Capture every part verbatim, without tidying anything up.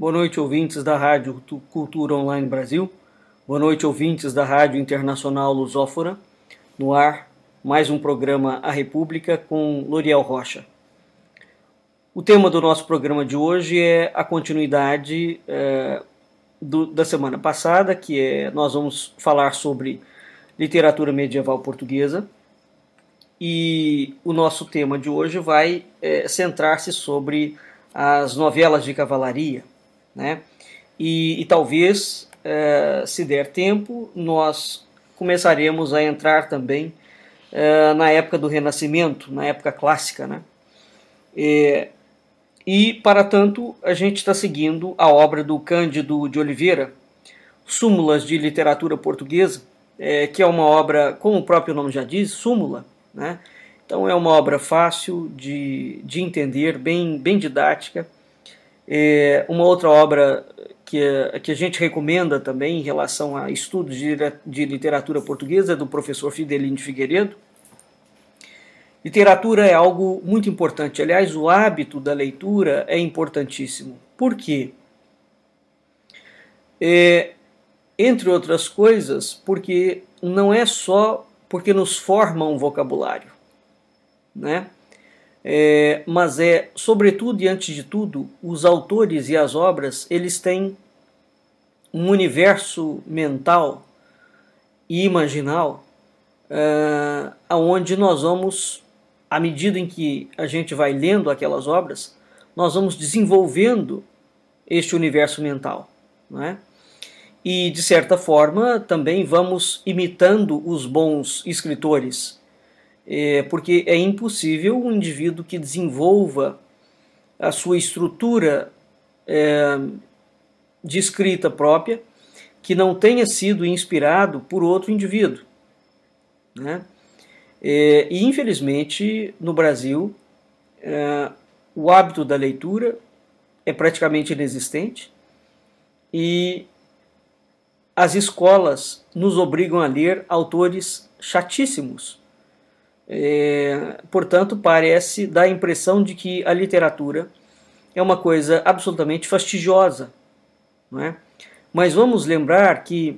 Boa noite, ouvintes da Rádio Cultura Online Brasil. Boa noite, ouvintes da Rádio Internacional Lusófona. No ar, mais um programa A República com Loriel Rocha. O tema do nosso programa de hoje é a continuidade é, do, da semana passada, que é, nós vamos falar sobre literatura medieval portuguesa. E o nosso tema de hoje vai é, centrar-se sobre as novelas de cavalaria, né? E, e talvez, é, se der tempo, nós começaremos a entrar também é, na época do Renascimento, na época clássica, né? E, e para tanto, a gente está seguindo a obra do Cândido de Oliveira, Súmulas de Literatura Portuguesa, é, que é uma obra, como o próprio nome já diz, súmula, né? Então é uma obra fácil de, de entender, bem, bem didática. É uma outra obra que, que a gente recomenda também em relação a estudos de, de literatura portuguesa é do professor Fidelino de Figueiredo. Literatura é algo muito importante. Aliás, o hábito da leitura é importantíssimo. Por quê? É, entre outras coisas, porque não é só porque nos forma um vocabulário, né? É, mas é, sobretudo e antes de tudo, os autores e as obras, eles têm um universo mental e imaginal uh, onde nós vamos, à medida em que a gente vai lendo aquelas obras, nós vamos desenvolvendo este universo mental, não é? E, de certa forma, também vamos imitando os bons escritores, É, porque é impossível um indivíduo que desenvolva a sua estrutura é, de escrita própria que não tenha sido inspirado por outro indivíduo, né? É, e, infelizmente, no Brasil, é, o hábito da leitura é praticamente inexistente e as escolas nos obrigam a ler autores chatíssimos. É, portanto, parece dar a impressão de que a literatura é uma coisa absolutamente fastidiosa, não é? Mas vamos lembrar que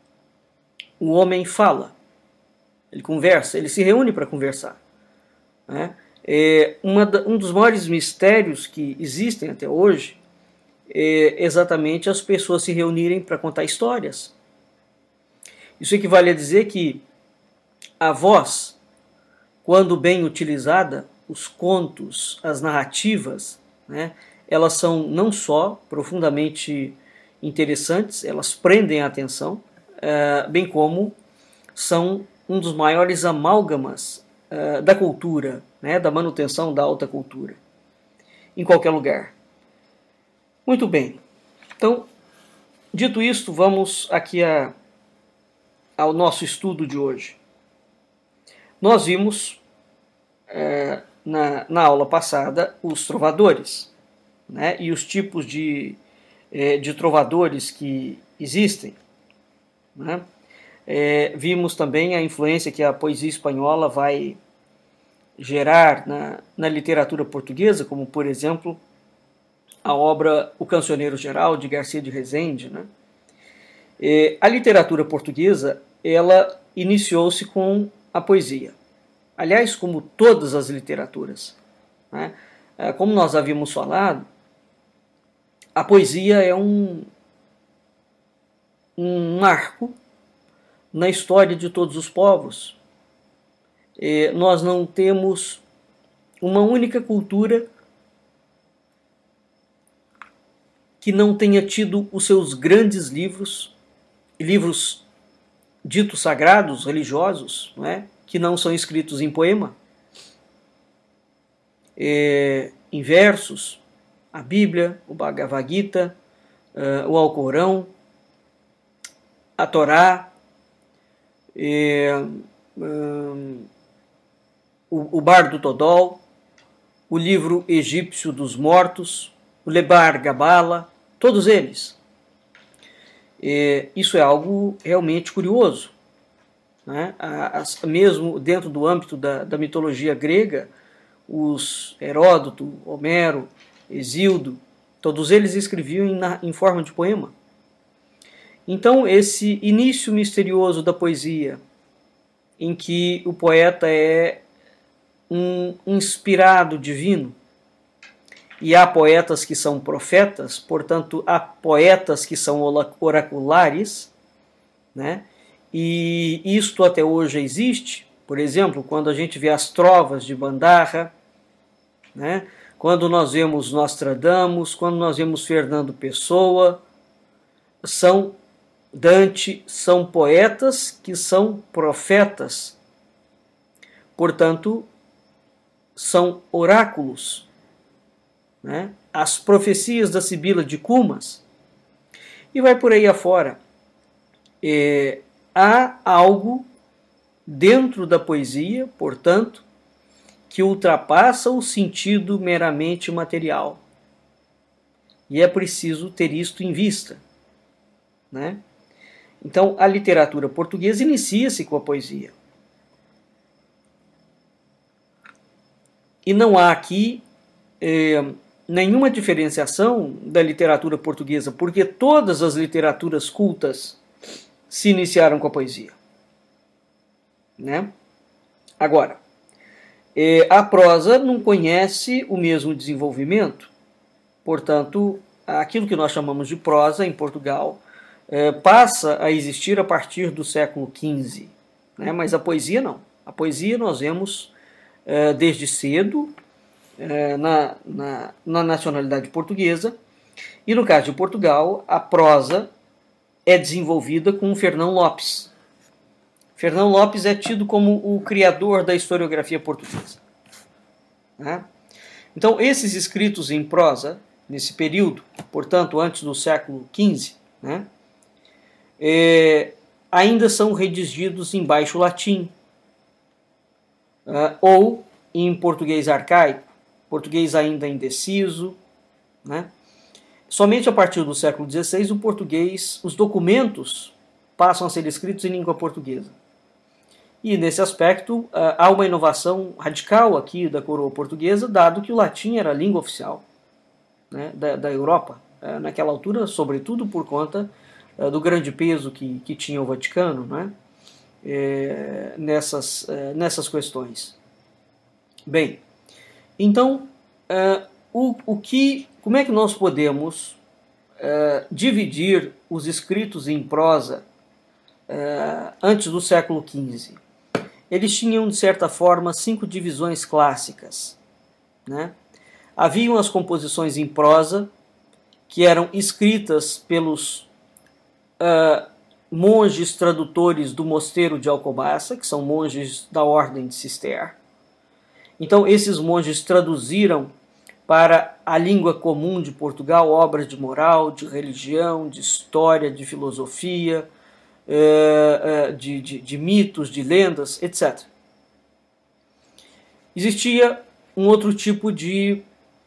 o homem fala, ele conversa, ele se reúne para conversar, né? É, uma, um dos maiores mistérios que existem até hoje é exatamente as pessoas se reunirem para contar histórias. Isso equivale a dizer que a voz, quando bem utilizada, os contos, as narrativas, né, elas são não só profundamente interessantes, elas prendem a atenção, é, bem como são um dos maiores amálgamas é, da cultura, né, da manutenção da alta cultura, em qualquer lugar. Muito bem. Então, dito isto, vamos aqui a, ao nosso estudo de hoje. Nós vimos é, na, na aula passada os trovadores, né, e os tipos de, é, de trovadores que existem, né? É, vimos também a influência que a poesia espanhola vai gerar na, na literatura portuguesa, como, por exemplo, a obra O Cancioneiro Geral, de Garcia de Rezende, né? É, a literatura portuguesa, ela iniciou-se com a poesia. Aliás, como todas as literaturas, né? Como nós havíamos falado, a poesia é um, um marco na história de todos os povos. E nós não temos uma única cultura que não tenha tido os seus grandes livros, livros ditos sagrados, religiosos, não é? Que não são escritos em poema, é, em versos, a Bíblia, o Bhagavad Gita, uh, o Alcorão, a Torá, é, um, o, o Bardo Todol, o livro egípcio dos mortos, o Lebar Gabala, todos eles. É, isso é algo realmente curioso, né? As, mesmo dentro do âmbito da, da mitologia grega, os Heródoto, Homero, Hesíodo, Todos eles escreviam em, em forma de poema. Então, esse início misterioso da poesia, em que o poeta é um inspirado divino, e há poetas que são profetas, portanto, há poetas que são oraculares, né? E isto até hoje existe. Por exemplo, quando a gente vê as trovas de Bandarra, né? Quando nós vemos Nostradamus, quando nós vemos Fernando Pessoa, são Dante, são poetas que são profetas, portanto, são oráculos, né? As profecias da Sibila de Cumas, e vai por aí afora. É, há algo dentro da poesia, portanto, que ultrapassa o sentido meramente material. E é preciso ter isto em vista, né? Então, a literatura portuguesa inicia-se com a poesia. E não há aqui é, nenhuma diferenciação da literatura portuguesa, porque todas as literaturas cultas se iniciaram com a poesia, né? Agora, é, a prosa não conhece o mesmo desenvolvimento, portanto, aquilo que nós chamamos de prosa em Portugal é, passa a existir a partir do século quinze, né? Mas a poesia não. A poesia nós vemos é, desde cedo é, na, na, na nacionalidade portuguesa, e no caso de Portugal, a prosa é desenvolvida com Fernão Lopes. Fernão Lopes é tido como o criador da historiografia portuguesa, né? Então, esses escritos em prosa, nesse período, portanto, antes do século quinze, né, é, ainda são redigidos em baixo latim, uh, ou em português arcaico, português ainda indeciso, né? Somente a partir do século dezesseis, o português, os documentos passam a ser escritos em língua portuguesa. E, nesse aspecto, há uma inovação radical aqui da coroa portuguesa, dado que o latim era a língua oficial, né, da, da Europa, naquela altura, sobretudo por conta do grande peso que, que tinha o Vaticano, né, é, nessas, nessas questões. Bem, então, o, o que... Como é que nós podemos uh, dividir os escritos em prosa uh, antes do século quinze? Eles tinham, de certa forma, cinco divisões clássicas, né? Haviam as composições em prosa, que eram escritas pelos uh, monges tradutores do mosteiro de Alcobaça, que são monges da ordem de Cister. Então, esses monges traduziram para a língua comum de Portugal obras de moral, de religião, de história, de filosofia, de, de, de mitos, de lendas, etcétera. Existia um outro tipo de,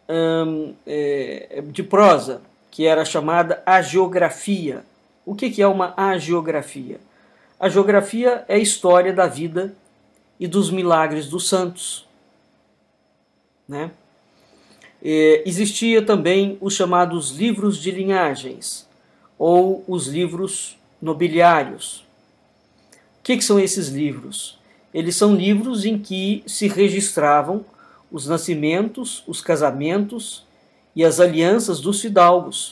de prosa, que era chamada hagiografia. O que é uma hagiografia? A geografia é a história da vida e dos milagres dos santos, né? É, existia também os chamados livros de linhagens, ou os livros nobiliários. O que, que são esses livros? Eles são livros em que se registravam os nascimentos, os casamentos e as alianças dos fidalgos.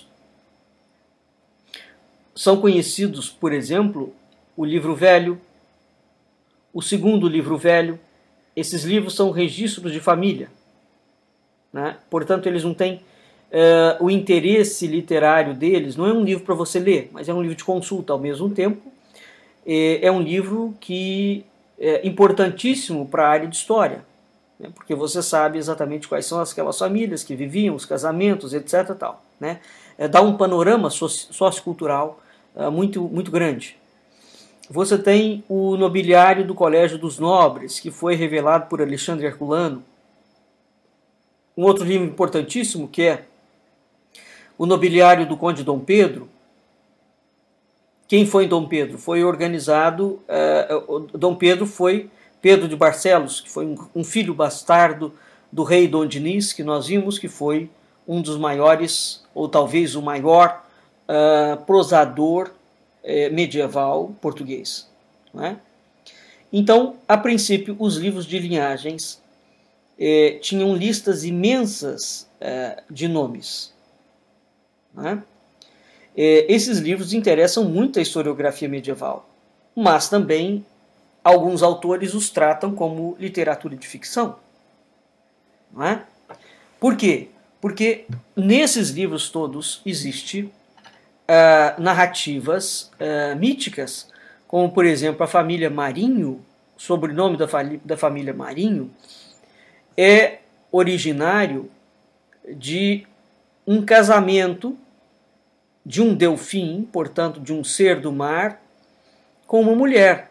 São conhecidos, por exemplo, o Livro Velho, o Segundo Livro Velho. Esses livros são registros de família, né? Portanto, eles não têm uh, o interesse literário deles, não é um livro para você ler, mas é um livro de consulta ao mesmo tempo. É, é um livro que é importantíssimo para a área de história, né? Porque você sabe exatamente quais são aquelas famílias que viviam, os casamentos, etc. Tal, né? É, dá um panorama sociocultural uh, muito, muito grande. Você tem o Nobiliário do Colégio dos Nobres, que foi revelado por Alexandre Herculano. Um outro livro importantíssimo, que é o Nobiliário do Conde Dom Pedro. Quem foi Dom Pedro? Foi organizado... Uh, Dom Pedro foi Pedro de Barcelos, que foi um, um filho bastardo do rei Dom Dinis, que nós vimos que foi um dos maiores, ou talvez o maior, uh, prosador uh, medieval português. Não é? Então, a princípio, os livros de linhagens eh, tinham listas imensas eh, de nomes. Não é? Eh, esses livros interessam muito a historiografia medieval, mas também alguns autores os tratam como literatura de ficção. Não é? Por quê? Porque nesses livros todos existe uh, narrativas uh, míticas, como, por exemplo, a família Marinho, o sobrenome da, da família Marinho, é originário de um casamento de um delfim, portanto, de um ser do mar, com uma mulher.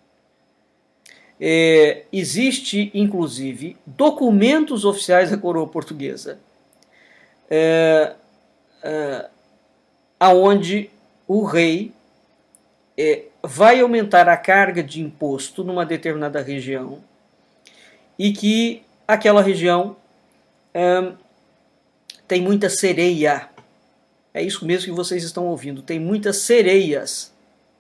É, existe, inclusive, documentos oficiais da coroa portuguesa, é, é, aonde o rei é, vai aumentar a carga de imposto numa determinada região e que aquela região é, tem muita sereia. É isso mesmo que vocês estão ouvindo, tem muitas sereias.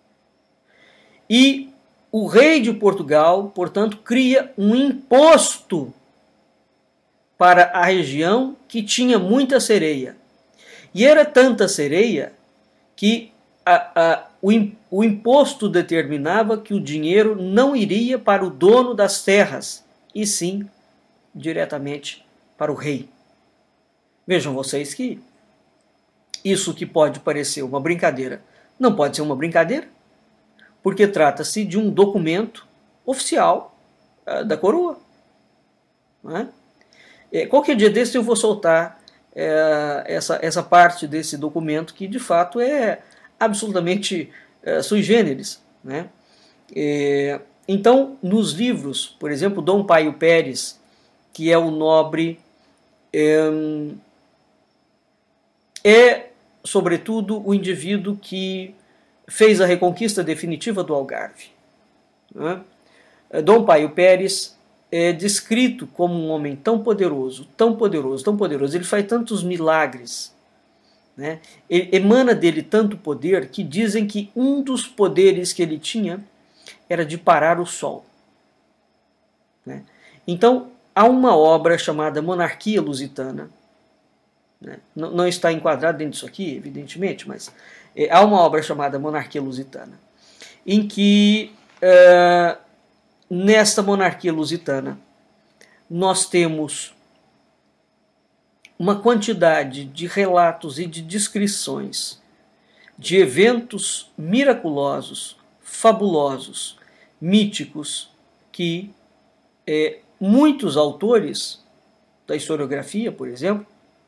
E o rei de Portugal, portanto, cria um imposto para a região que tinha muita sereia. E era tanta sereia que a, a, o, o imposto determinava que o dinheiro não iria para o dono das terras, e sim diretamente para o rei. Vejam vocês que isso que pode parecer uma brincadeira, não pode ser uma brincadeira, porque trata-se de um documento oficial uh, da coroa. Não é? É, qualquer dia desse eu vou soltar é, essa, essa parte desse documento que de fato é absolutamente é, sui generis. Né? É, então, nos livros, por exemplo, Dom Paio Pérez, que é o nobre, é, é sobretudo o indivíduo que fez a reconquista definitiva do Algarve. Né? Dom Paio Pérez é descrito como um homem tão poderoso, tão poderoso, tão poderoso, ele faz tantos milagres, né? Ele, emana dele tanto poder que dizem que um dos poderes que ele tinha era de parar o sol. Né? Então, há uma obra chamada Monarquia Lusitana, né? não, não está enquadrado dentro disso aqui, evidentemente, mas é, há uma obra chamada Monarquia Lusitana, em que é, nesta monarquia lusitana, nós temos uma quantidade de relatos e de descrições de eventos miraculosos, fabulosos, míticos, que é, muitos autores da historiografia, por exemplo,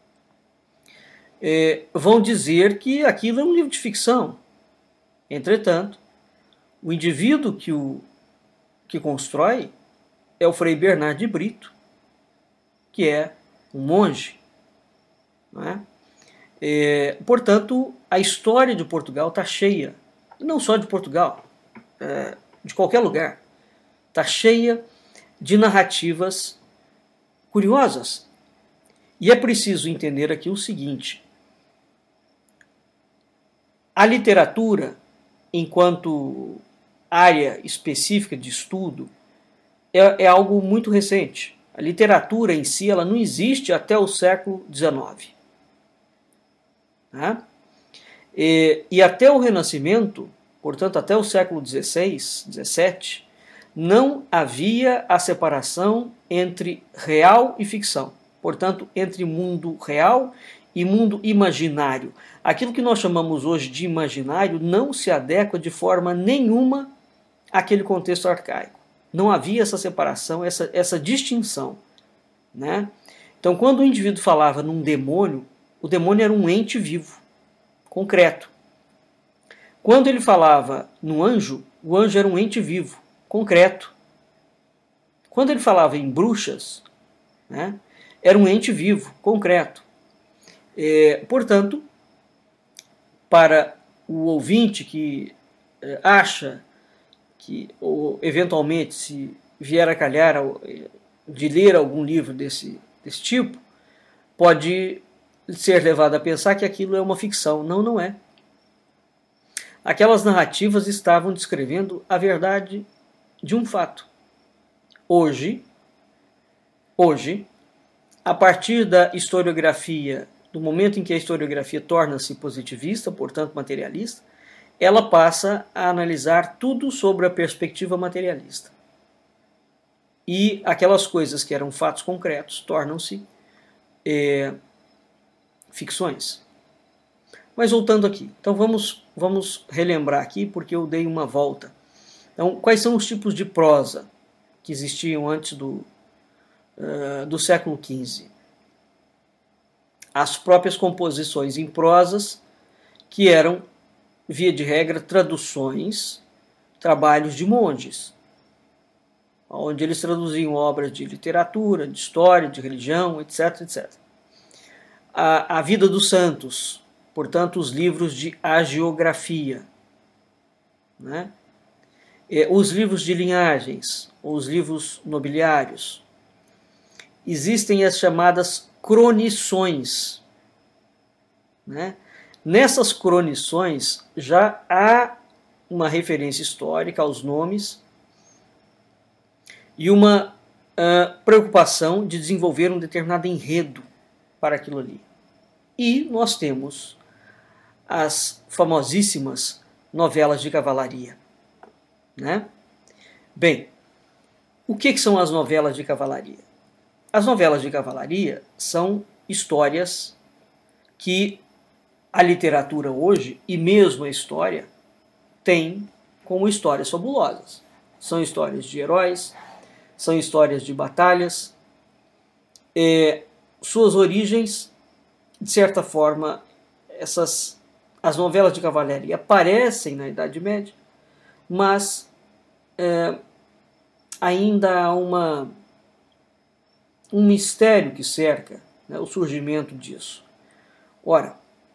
é, vão dizer que aquilo é um livro de ficção. Entretanto, o indivíduo que o que constrói é o Frei Bernardo de Brito, que é um monge. Não é? É, portanto, a história de Portugal está cheia, não só de Portugal, é, de qualquer lugar, está cheia de narrativas curiosas. E é preciso entender aqui o seguinte: a literatura, enquanto área específica de estudo, é, é algo muito recente. A literatura em si ela não existe até o século dezenove. Né? E, e até o Renascimento, portanto até o século dezesseis, dezessete, não havia a separação entre real e ficção. Portanto, entre mundo real e mundo imaginário. Aquilo que nós chamamos hoje de imaginário não se adequa de forma nenhuma àquele contexto arcaico. Não havia essa separação, essa, essa distinção. Né? Então, quando o indivíduo falava num demônio, o demônio era um ente vivo, concreto. Quando ele falava no anjo, o anjo era um ente vivo, concreto. Quando ele falava em bruxas, né, era um ente vivo, concreto. É, portanto, para o ouvinte que é, acha que, ou eventualmente, se vier a calhar de ler algum livro desse, desse tipo, pode ser levado a pensar que aquilo é uma ficção. Não, não é. Aquelas narrativas estavam descrevendo a verdade de um fato. Hoje, hoje, a partir da historiografia, do momento em que a historiografia torna-se positivista, portanto materialista, ela passa a analisar tudo sobre a perspectiva materialista. E aquelas coisas que eram fatos concretos tornam-se é, ficções. Mas voltando aqui, então vamos, vamos relembrar aqui, porque eu dei uma volta. Então, quais são os tipos de prosa que existiam antes do, uh, do século quinze? As próprias composições em prosas, que eram, via de regra, traduções, trabalhos de monges, onde eles traduziam obras de literatura, de história, de religião, etc, etcétera. A, a vida dos santos, portanto, os livros de hagiografia, né? E, os livros de linhagens, os livros nobiliários. Existem as chamadas cronições, né? Nessas cronições já há uma referência histórica aos nomes e uma uh, preocupação de desenvolver um determinado enredo para aquilo ali. E nós temos as famosíssimas novelas de cavalaria, né? Bem, o que, que são as novelas de cavalaria? As novelas de cavalaria são histórias que a literatura hoje, e mesmo a história, tem como histórias fabulosas. São histórias de heróis, são histórias de batalhas. É, suas origens, de certa forma, essas, as novelas de cavalaria aparecem na Idade Média, mas é, ainda há uma, um mistério que cerca, né, o surgimento disso. Ora,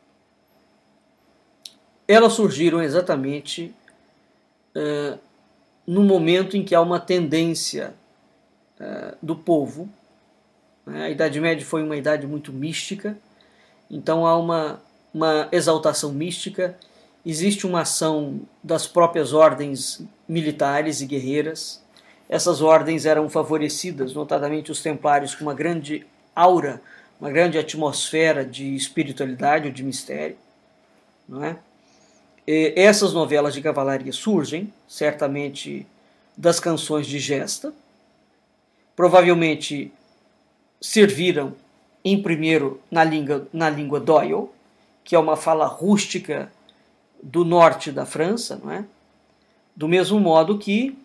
elas surgiram exatamente uh, no momento em que há uma tendência uh, do povo. Né? A Idade Média foi uma idade muito mística, então há uma, uma exaltação mística, existe uma ação das próprias ordens militares e guerreiras. Essas ordens eram favorecidas, notadamente os templários, com uma grande aura, uma grande atmosfera de espiritualidade ou de mistério, não é? Essas novelas de cavalaria surgem, certamente, das canções de gesta. Provavelmente serviram, em primeiro, na língua, na língua Doyle, que é uma fala rústica do norte da França, não é? Do mesmo modo que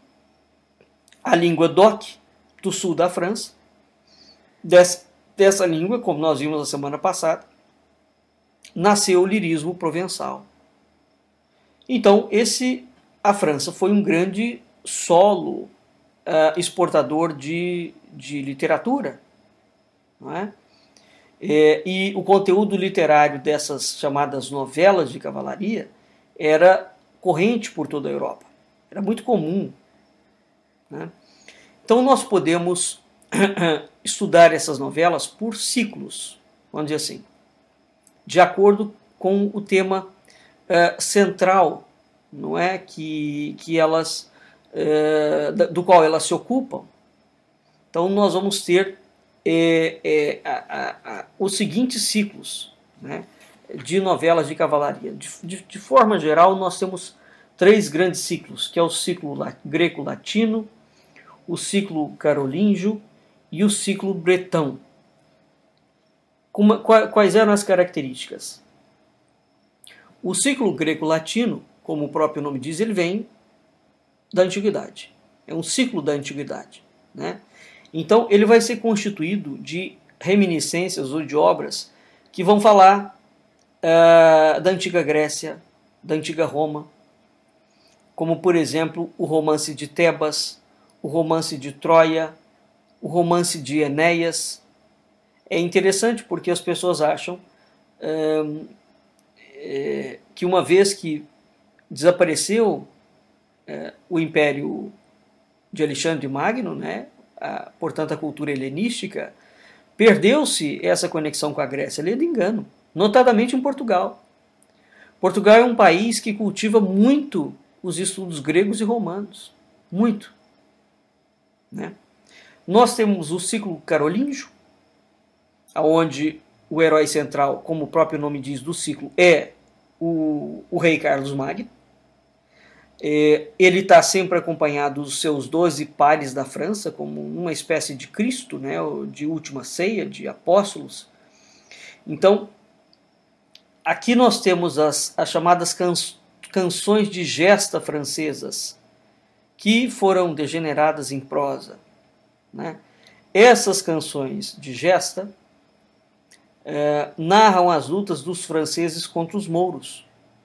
a língua Doc, do sul da França, dessa, dessa língua, como nós vimos na semana passada, nasceu o lirismo provençal. Então, esse, a França foi um grande solo uh, exportador de, de literatura. Não é? É, e o conteúdo literário dessas chamadas novelas de cavalaria era corrente por toda a Europa. Era muito comum. Né? Então, nós podemos estudar essas novelas por ciclos, vamos dizer assim, de acordo com o tema Uh, central, não é, que, que elas, uh, do qual elas se ocupam. Então nós vamos ter é, é, a, a, a, os seguintes ciclos, né, de novelas de cavalaria. De, de, de forma geral, nós temos três grandes ciclos, que é o ciclo greco-latino, o ciclo carolíngio e o ciclo bretão. Como, quais eram as características? O ciclo greco-latino, como o próprio nome diz, ele vem da antiguidade. É um ciclo da antiguidade, né? Então, ele vai ser constituído de reminiscências ou de obras que vão falar uh, da antiga Grécia, da antiga Roma, como, por exemplo, o romance de Tebas, o romance de Troia, o romance de Enéas. É interessante porque as pessoas acham uh, É, que uma vez que desapareceu é, o império de Alexandre Magno, né, a, portanto a cultura helenística, Perdeu-se essa conexão com a Grécia, lê de engano, notadamente em Portugal. Portugal é um país que cultiva muito os estudos gregos e romanos, muito. Né? Nós temos o ciclo carolíngio, onde o herói central, como o próprio nome diz do ciclo, é o, o rei Carlos Magno. É, ele está sempre acompanhado dos seus doze pares da França, como uma espécie de Cristo, né, de última ceia, de apóstolos. Então, aqui nós temos as, as chamadas can, canções de gesta francesas, que foram degeneradas em prosa. Né? Essas canções de gesta é, narram as lutas dos franceses contra os mouros.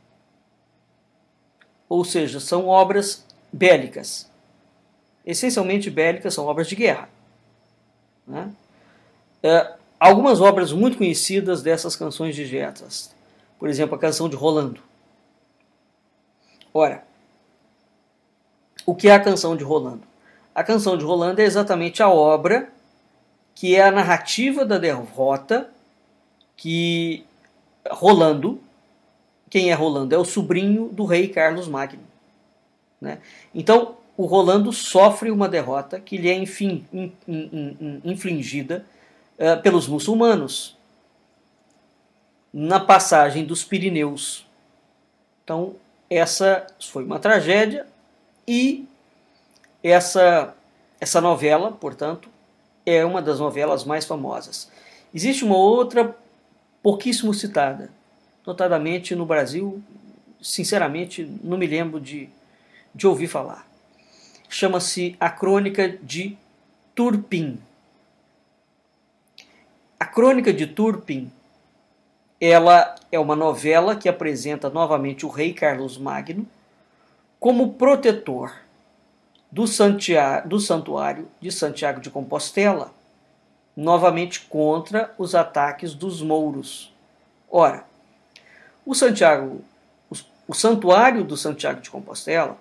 Ou seja, são obras bélicas. Essencialmente bélicas, são obras de guerra. Né? É, algumas obras muito conhecidas dessas canções de gestas. Por exemplo, a canção de Rolando. Ora, o que é a canção de Rolando? A canção de Rolando é exatamente a obra que é a narrativa da derrota que Rolando, quem é Rolando? É o sobrinho do rei Carlos Magno. Né? Então, o Rolando sofre uma derrota que lhe é enfim, in, in, in, infligida uh, pelos muçulmanos na passagem dos Pirineus. Então, essa foi uma tragédia e essa, essa novela, portanto, é uma das novelas mais famosas. Existe uma outra pouquíssimo citada, notadamente no Brasil, sinceramente, não me lembro de, de ouvir falar. Chama-se A Crônica de Turpin. A Crônica de Turpin, ela é uma novela que apresenta novamente o rei Carlos Magno como protetor do, Santiago, do santuário de Santiago de Compostela, novamente contra os ataques dos mouros. Ora, o, Santiago, o, o santuário do Santiago de Compostela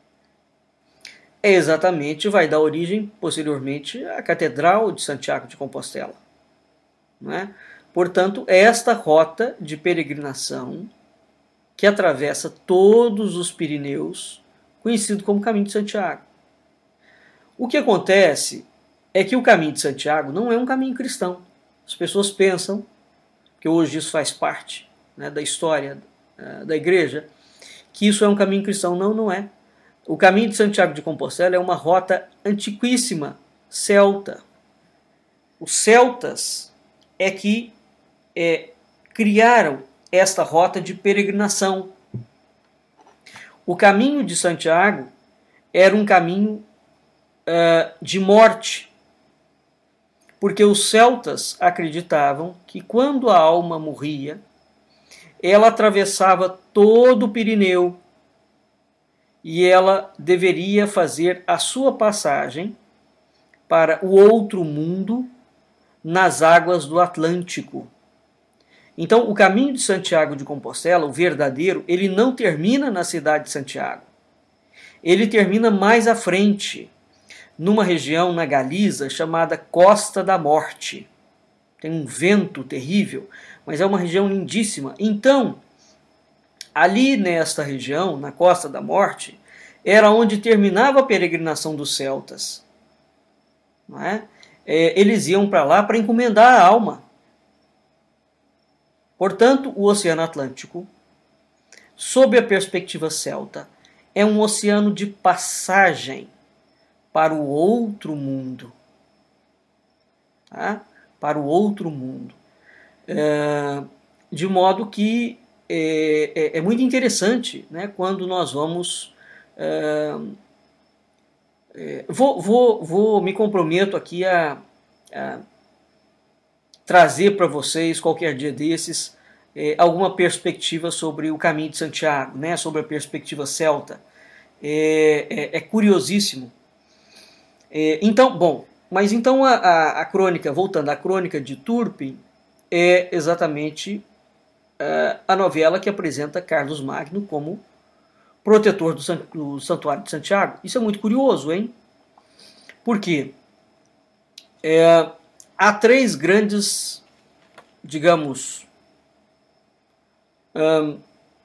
é exatamente, vai dar origem posteriormente à Catedral de Santiago de Compostela. Não é? Portanto, é esta rota de peregrinação que atravessa todos os Pirineus, conhecido como Caminho de Santiago. O que acontece é que o Caminho de Santiago não é um caminho cristão. As pessoas pensam que hoje isso faz parte, né, da história uh, da igreja, que isso é um caminho cristão. Não, não é. O Caminho de Santiago de Compostela é uma rota antiquíssima, celta. Os celtas é que é, criaram esta rota de peregrinação. O Caminho de Santiago era um caminho uh, de morte, porque os celtas acreditavam que quando a alma morria, ela atravessava todo o Pirineu e ela deveria fazer a sua passagem para o outro mundo nas águas do Atlântico. Então, o Caminho de Santiago de Compostela, o verdadeiro, ele não termina na cidade de Santiago. Ele termina mais à frente, numa região na Galiza chamada Costa da Morte. Tem um vento terrível, mas é uma região lindíssima. Então, ali nesta região, na Costa da Morte, era onde terminava a peregrinação dos celtas. Não é? É, eles iam para lá para encomendar a alma. Portanto, o Oceano Atlântico, sob a perspectiva celta, é um oceano de passagem para o outro mundo. Tá? Para o outro mundo. É, de modo que é, é, é muito interessante, né, quando nós vamos... É, é, vou, vou, vou me comprometo aqui a, a trazer para vocês, qualquer dia desses, é, alguma perspectiva sobre o Caminho de Santiago, né, sobre a perspectiva celta. É, é, é curiosíssimo. É, então, bom, mas então a, a, a crônica, voltando à crônica de Turpin, é exatamente uh, a novela que apresenta Carlos Magno como protetor do, San, do Santuário de Santiago. Isso é muito curioso, hein? Por quê? É, há três grandes, digamos, hum,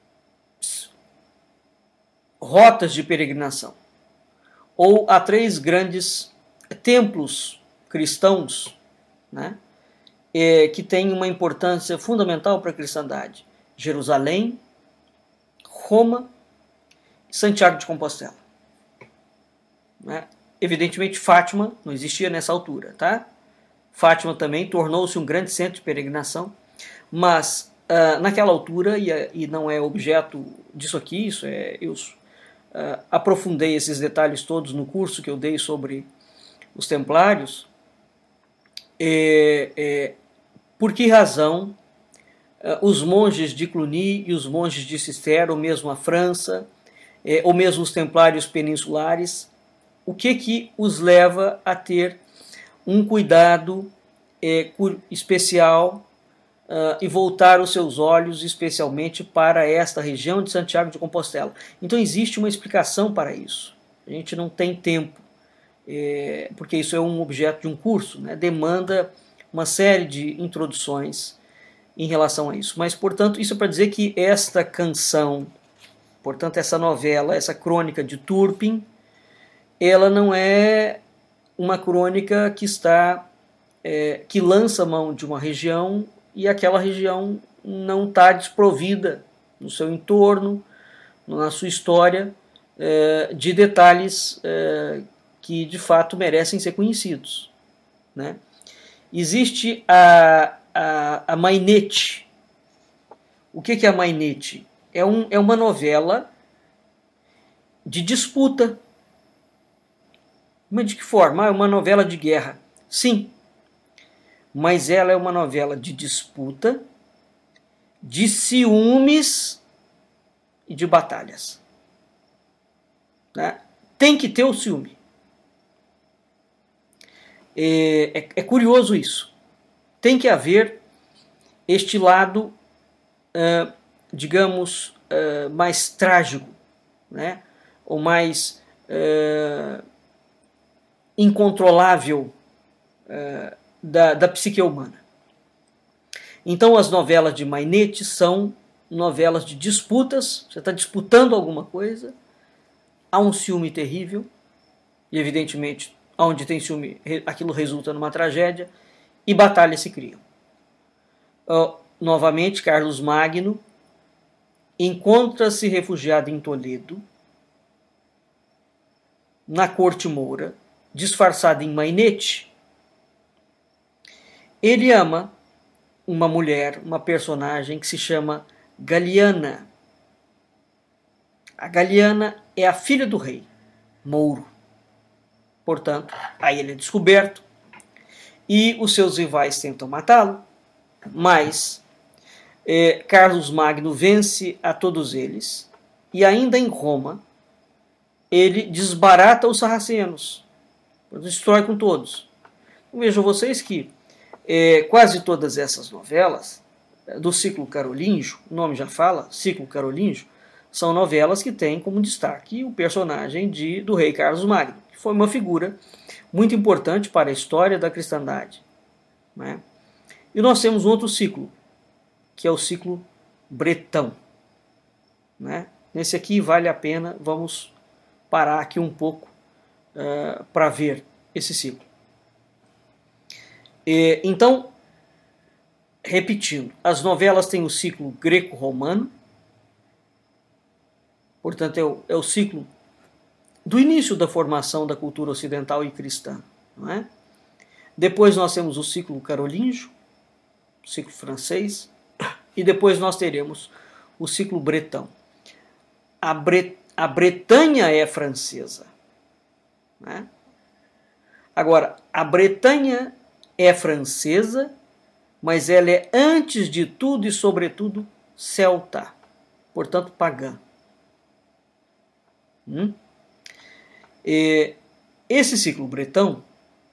rotas de peregrinação, ou há três grandes templos cristãos, né, é, que têm uma importância fundamental para a cristandade: Jerusalém, Roma e Santiago de Compostela. Né? Evidentemente, Fátima não existia nessa altura, tá? Fátima também tornou-se um grande centro de peregrinação, mas uh, naquela altura, e, e não é objeto disso aqui, isso é, eu uh, aprofundei esses detalhes todos no curso que eu dei sobre os templários. É, é, por que razão uh, os monges de Cluny e os monges de Cister, ou mesmo a França, é, ou mesmo os templários peninsulares, o que que os leva a ter um cuidado é, especial uh, e voltar os seus olhos especialmente para esta região de Santiago de Compostela? Então existe uma explicação para isso. A gente não tem tempo, é, porque isso é um objeto de um curso, né? Demanda uma série de introduções em relação a isso. Mas, portanto, isso é para dizer que esta canção, portanto, essa novela, essa crônica de Turpin, ela não é uma crônica que está é, que lança mão de uma região e aquela região não está desprovida no seu entorno, na sua história, é, de detalhes é, que de fato merecem ser conhecidos. Né? Existe a, a, a Mainete. O que, que é a Mainete? É, um, é uma novela de disputa. Mas de que forma? Ah, é uma novela de guerra. Sim, mas ela é uma novela de disputa, de ciúmes e de batalhas. Né? Tem que ter o ciúme. É, é, é curioso isso. Tem que haver este lado, uh, digamos, uh, mais trágico, né? Ou mais uh, incontrolável uh, da, da psique humana. Então as novelas de Mainete são novelas de disputas. Você está disputando alguma coisa, há um ciúme terrível, e evidentemente onde tem ciúme aquilo resulta numa tragédia, e batalhas se criam. Uh, novamente, Carlos Magno encontra-se refugiado em Toledo, na corte moura, disfarçado em Mainete. Ele ama uma mulher, uma personagem que se chama Galiana. A Galiana é a filha do rei, mouro. Portanto, aí ele é descoberto e os seus rivais tentam matá-lo, mas é, Carlos Magno vence a todos eles e ainda em Roma ele desbarata os sarracenos, destrói com todos. Vejam vocês que é, quase todas essas novelas do ciclo carolíngio, o nome já fala, ciclo carolíngio, são novelas que têm como destaque o personagem de, do rei Carlos Magno, que foi uma figura muito importante para a história da cristandade. Né? E nós temos um outro ciclo, que é o ciclo bretão. Né? Nesse aqui vale a pena, vamos parar aqui um pouco uh, para ver esse ciclo. E, então, repetindo, as novelas têm o ciclo greco-romano, portanto é o, é o ciclo do início da formação da cultura ocidental e cristã. Não é? Depois nós temos o ciclo carolíngio, o ciclo francês, e depois nós teremos o ciclo bretão. A, Bre a Bretanha é francesa. Né? Agora, a Bretanha é francesa, mas ela é, antes de tudo e sobretudo, celta, portanto pagã. Hum? E esse ciclo bretão,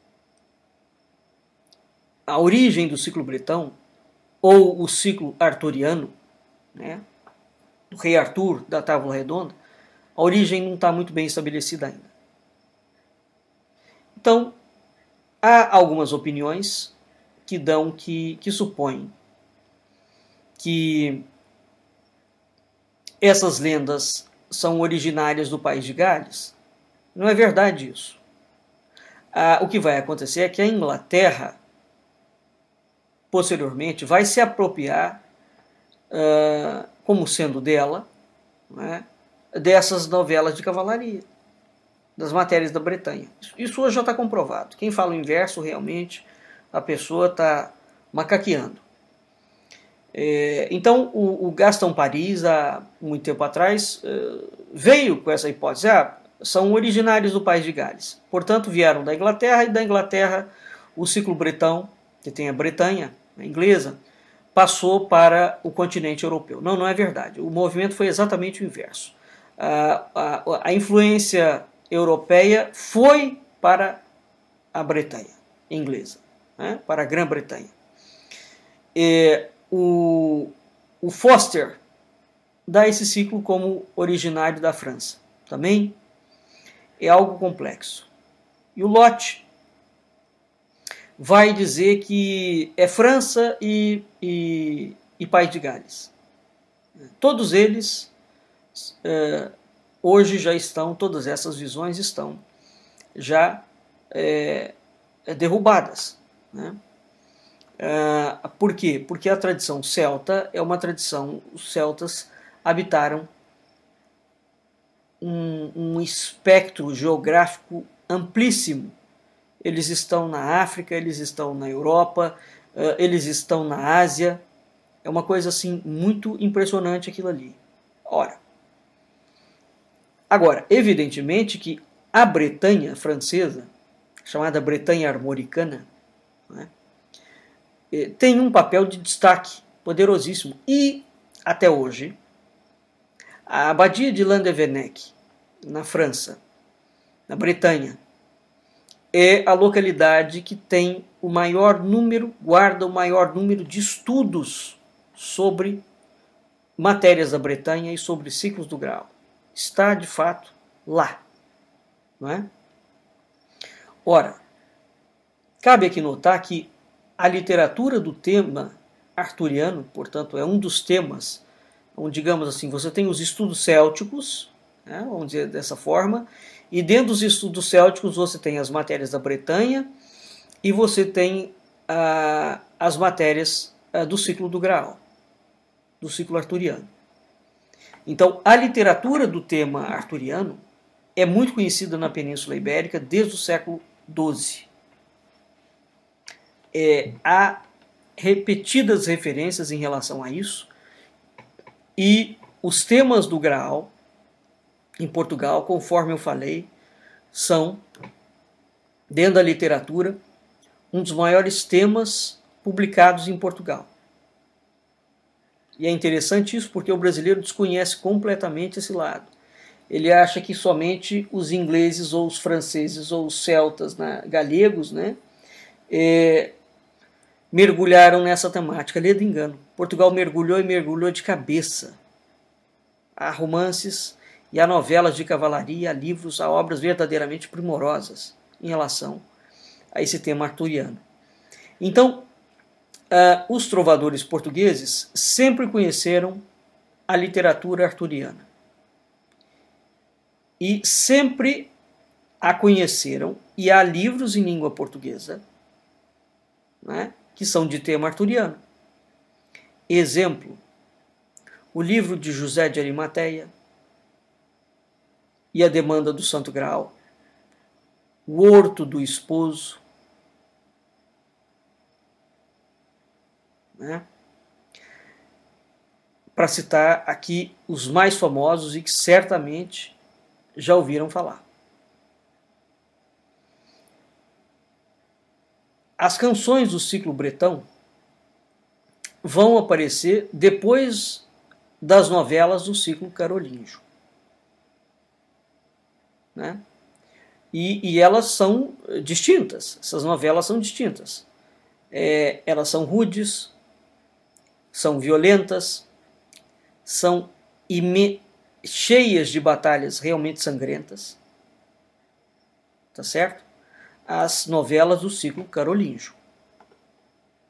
a origem do ciclo bretão, ou o ciclo arturiano, né, do rei Arthur, da Távola Redonda, a origem não está muito bem estabelecida ainda. Então, há algumas opiniões que dão, que, que supõem que essas lendas são originárias do país de Gales. Não é verdade isso. Ah, o que vai acontecer é que a Inglaterra, posteriormente, vai se apropriar, ah, como sendo dela, né, dessas novelas de cavalaria, das matérias da Bretanha. Isso hoje já está comprovado. Quem fala o inverso, realmente, a pessoa está macaqueando. É, então, o, o Gaston Paris, há muito tempo atrás, veio com essa hipótese. Ah, são originários do país de Gales. Portanto, vieram da Inglaterra, e da Inglaterra o ciclo bretão, que tem a Bretanha, a inglesa, passou para o continente europeu. Não, não é verdade. O movimento foi exatamente o inverso. A, a, a influência europeia foi para a Bretanha inglesa, né? Para a Grã-Bretanha. E o, o Foster dá esse ciclo como originário da França. Também é algo complexo. E o Lott vai dizer que é França e, e, e País de Gales. Todos eles é, hoje já estão, todas essas visões estão já é, derrubadas, né? É, por quê? Porque a tradição celta é uma tradição, os celtas habitaram um, um espectro geográfico amplíssimo. Eles estão na África, eles estão na Europa, eles estão na Ásia. É uma coisa assim muito impressionante aquilo ali. Ora, agora, evidentemente que a Bretanha francesa, chamada Bretanha armoricana, né, tem um papel de destaque poderosíssimo. E, até hoje, a abadia de Landévennec, na França, na Bretanha, é a localidade que tem o maior número, guarda o maior número de estudos sobre matérias da Bretanha e sobre ciclos do Graal. Está, de fato, lá. Não é? Ora, cabe aqui notar que a literatura do tema arturiano, portanto, é um dos temas onde, digamos assim, você tem os estudos célticos, né, vamos dizer dessa forma, e dentro dos estudos célticos você tem as matérias da Bretanha e você tem ah, as matérias ah, do ciclo do Graal, do ciclo arturiano. Então, a literatura do tema arturiano é muito conhecida na Península Ibérica desde o século doze. É, há repetidas referências em relação a isso, e os temas do Graal em Portugal, conforme eu falei, são, dentro da literatura, um dos maiores temas publicados em Portugal. E é interessante isso porque o brasileiro desconhece completamente esse lado. Ele acha que somente os ingleses ou os franceses ou os celtas, né, galegos, né, é, mergulharam nessa temática. Lê do engano. Portugal mergulhou e mergulhou de cabeça. Há romances e há novelas de cavalaria, há livros, há obras verdadeiramente primorosas em relação a esse tema arturiano. Então, uh, os trovadores portugueses sempre conheceram a literatura arturiana e sempre a conheceram, e há livros em língua portuguesa, né, que são de tema arturiano. Exemplo, o livro de José de Arimateia e a Demanda do Santo Graal, o Horto do Esposo, né? Para citar aqui os mais famosos e que certamente já ouviram falar. As canções do ciclo bretão vão aparecer depois das novelas do ciclo carolíngio, né? E, e elas são distintas, essas novelas são distintas. É, elas são rudes, são violentas, são cheias de batalhas realmente sangrentas, tá certo? As novelas do ciclo carolíngio.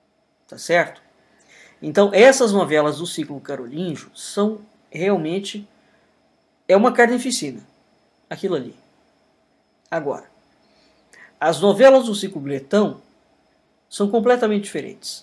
tá certo? Então, essas novelas do ciclo carolíngio são realmente, é uma carnificina, aquilo ali. Agora, as novelas do ciclo bretão são completamente diferentes.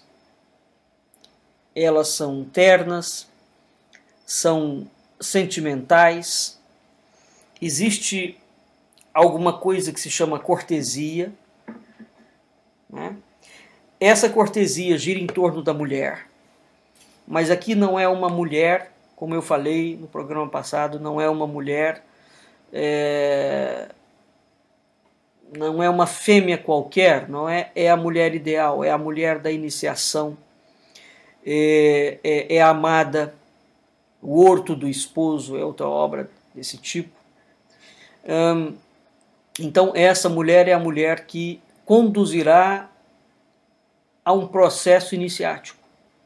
Elas são ternas, são sentimentais, existe alguma coisa que se chama cortesia, né? Essa cortesia gira em torno da mulher, mas aqui não é uma mulher, como eu falei no programa passado, não é uma mulher, é, não é uma fêmea qualquer, não é, é a mulher ideal, é a mulher da iniciação, é, é, é a amada. O Horto do Esposo é outra obra desse tipo. Hum, então, essa mulher é a mulher que conduzirá a um processo iniciático,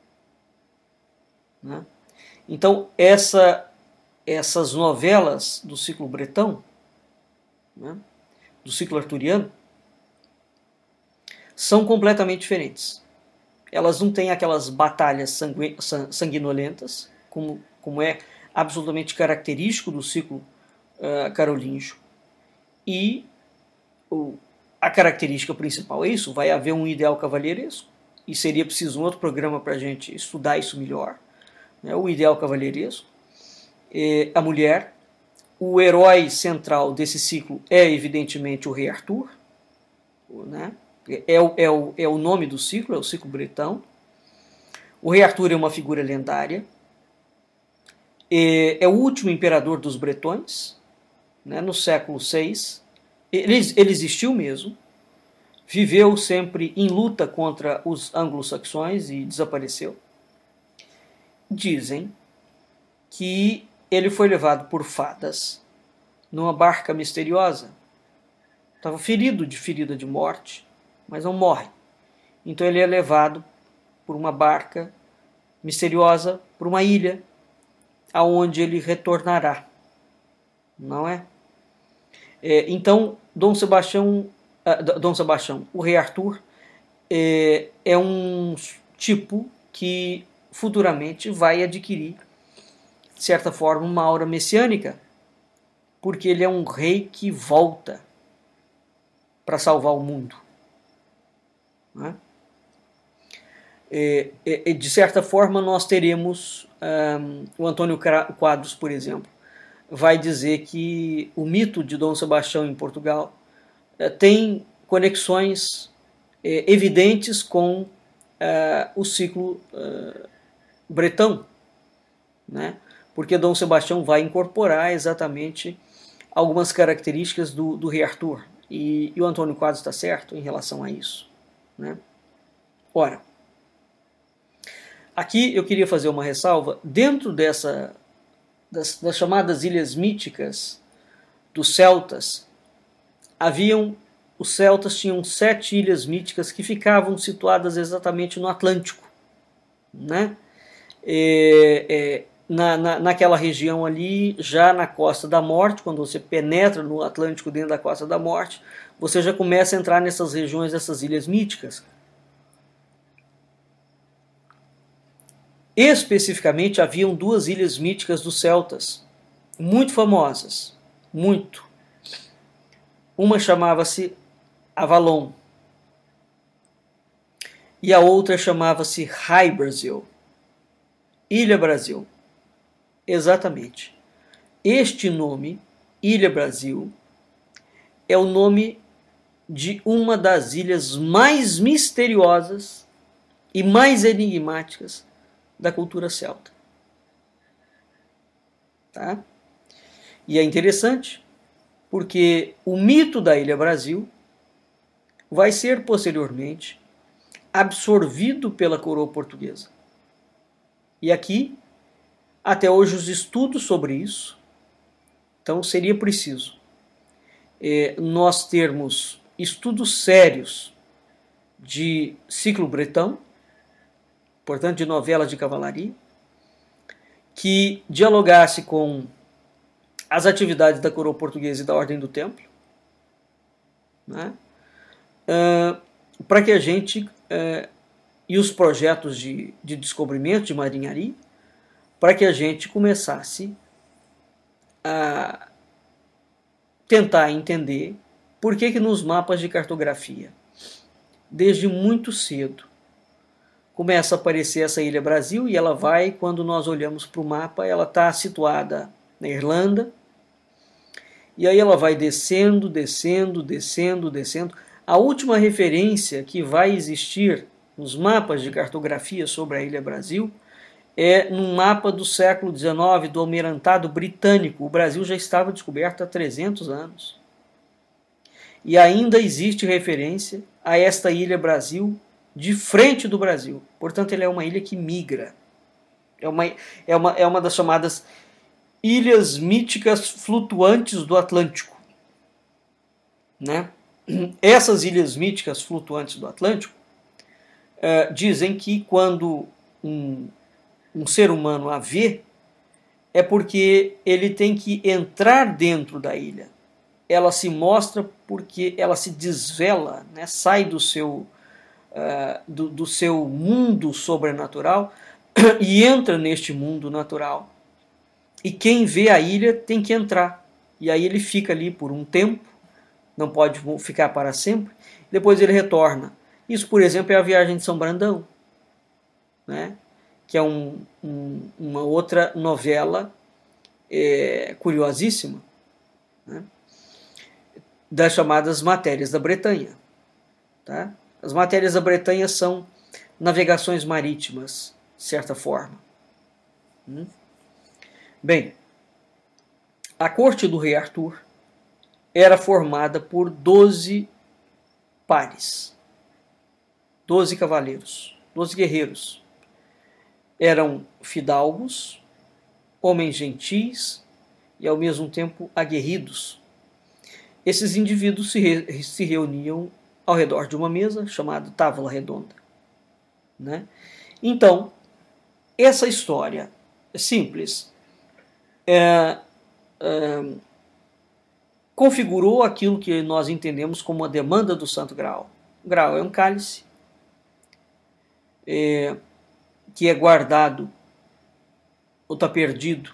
né? Então, essa, essas novelas do ciclo bretão, né, do ciclo arturiano, são completamente diferentes. Elas não têm aquelas batalhas sangu sanguinolentas, como, como é absolutamente característico do ciclo uh, carolíngio. E o, a característica principal é isso: vai haver um ideal cavalheiresco, e seria preciso um outro programa para a gente estudar isso melhor, né? O ideal cavalheiresco, é a mulher. O herói central desse ciclo é, evidentemente, o rei Arthur, né? é, o, é, o, é o nome do ciclo, é o ciclo bretão. O rei Arthur é uma figura lendária, é, é o último imperador dos bretões, né, no século seis. Ele, ele existiu mesmo, viveu sempre em luta contra os anglo-saxões e desapareceu. Dizem que ele foi levado por fadas numa barca misteriosa. Estava ferido de ferida de morte, mas não morre. Então ele é levado por uma barca misteriosa para uma ilha, aonde ele retornará, não é? é então, Dom Sebastião, uh, Dom Sebastião, o rei Arthur, é, é um tipo que futuramente vai adquirir, de certa forma, uma aura messiânica, porque ele é um rei que volta para salvar o mundo, né? É, é, de certa forma, nós teremos um, o Antônio Quadros, por exemplo, vai dizer que o mito de Dom Sebastião em Portugal é, tem conexões é, evidentes com é, o ciclo é, bretão, né? Porque Dom Sebastião vai incorporar exatamente algumas características do, do rei Arthur, e, e o Antônio Quadros está certo em relação a isso, né? Ora, aqui eu queria fazer uma ressalva. Dentro dessa, das, das chamadas ilhas míticas dos celtas, haviam, os celtas tinham sete ilhas míticas que ficavam situadas exatamente no Atlântico, né? É, é, na, na, naquela região ali, já na Costa da Morte, quando você penetra no Atlântico dentro da Costa da Morte, você já começa a entrar nessas regiões, dessas ilhas míticas. Especificamente, haviam duas ilhas míticas dos celtas, muito famosas, muito. Uma chamava-se Avalon e a outra chamava-se High Brasil, Ilha Brasil. Exatamente. Este nome, Ilha Brasil, é o nome de uma das ilhas mais misteriosas e mais enigmáticas da cultura celta. Tá? E é interessante, porque o mito da Ilha Brasil vai ser posteriormente absorvido pela coroa portuguesa. E aqui, até hoje, os estudos sobre isso, então seria preciso é, nós termos estudos sérios de ciclo bretão, portanto de novelas de cavalaria, que dialogasse com as atividades da coroa portuguesa e da Ordem do Templo, né? uh, para que a gente uh, e os projetos de, de descobrimento de marinharia, para que a gente começasse a tentar entender por que que nos mapas de cartografia, desde muito cedo, começa a aparecer essa Ilha Brasil, e ela vai, quando nós olhamos para o mapa, ela está situada na Irlanda, e aí ela vai descendo, descendo, descendo, descendo. A última referência que vai existir nos mapas de cartografia sobre a Ilha Brasil é num mapa do século dezenove, do Almirantado Britânico. O Brasil já estava descoberto há trezentos anos. E ainda existe referência a esta Ilha Brasil de frente do Brasil. Portanto, ela é uma ilha que migra. É uma, é uma, é uma das chamadas ilhas míticas flutuantes do Atlântico. Né? Essas ilhas míticas flutuantes do Atlântico uh, dizem que quando um, um ser humano a vê, é porque ele tem que entrar dentro da ilha. Ela se mostra porque ela se desvela, né? Sai do seu, uh, do, do seu mundo sobrenatural e entra neste mundo natural. E quem vê a ilha tem que entrar. E aí ele fica ali por um tempo, não pode ficar para sempre, depois ele retorna. Isso, por exemplo, é a Viagem de São Brandão, né? Que é um, um, uma outra novela é, curiosíssima, né? Das chamadas Matérias da Bretanha. Tá? As Matérias da Bretanha são navegações marítimas, de certa forma. Hum? Bem, a corte do rei Arthur era formada por doze pares, doze cavaleiros, doze guerreiros. Eram fidalgos, homens gentis e ao mesmo tempo aguerridos. Esses indivíduos se, re, se reuniam ao redor de uma mesa chamada Távola Redonda. Né? Então, essa história simples é, é, configurou aquilo que nós entendemos como a demanda do Santo Graal. O Graal é um cálice é, que é guardado ou está perdido.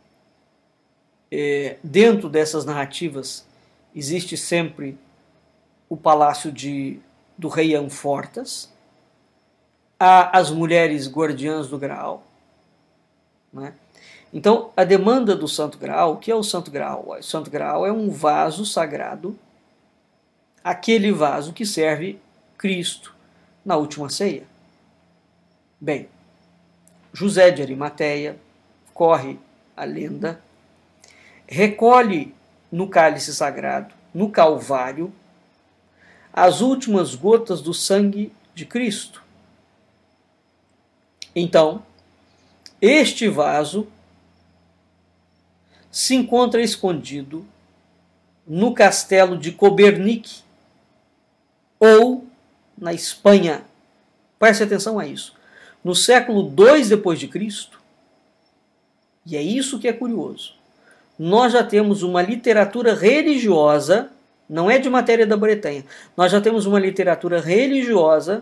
É, dentro dessas narrativas existe sempre o palácio de, do rei Anfortas, há as mulheres guardiãs do Graal. Né? Então, a demanda do Santo Graal, o que é o Santo Graal? O Santo Graal é um vaso sagrado, aquele vaso que serve Cristo na última ceia. Bem, José de Arimateia, corre a lenda, recolhe no cálice sagrado, no Calvário, as últimas gotas do sangue de Cristo. Então, este vaso se encontra escondido no castelo de Cobernic ou na Espanha. Preste atenção a isso. No século dois depois de Cristo, e é isso que é curioso, nós já temos uma literatura religiosa, não é de Matéria da Bretanha, nós já temos uma literatura religiosa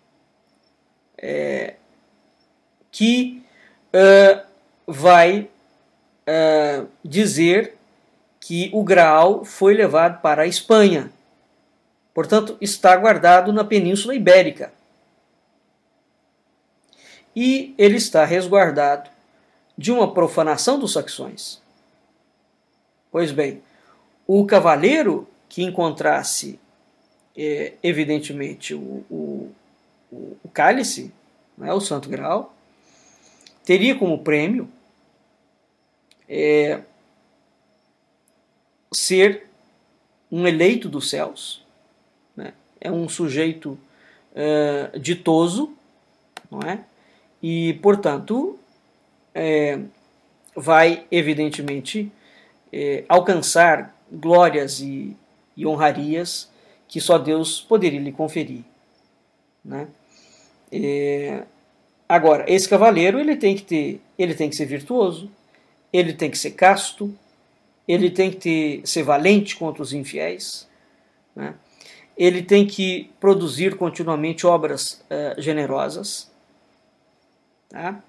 é, que uh, vai uh, dizer que o Graal foi levado para a Espanha. Portanto, está guardado na Península Ibérica. E ele está resguardado de uma profanação dos saxões. Pois bem, o cavaleiro que encontrasse, é, evidentemente, o, o, o cálice, né, o Santo Graal, teria como prêmio é, ser um eleito dos céus, né? É um sujeito é, ditoso, não é? E, portanto, é, vai, evidentemente, é, alcançar glórias e, e honrarias que só Deus poderia lhe conferir. Né? É, agora, esse cavaleiro ele tem que ter, ele tem que ser virtuoso, ele tem que ser casto, ele tem que ter, ser valente contra os infiéis. Né? ele tem que produzir continuamente obras uh, generosas. Tá?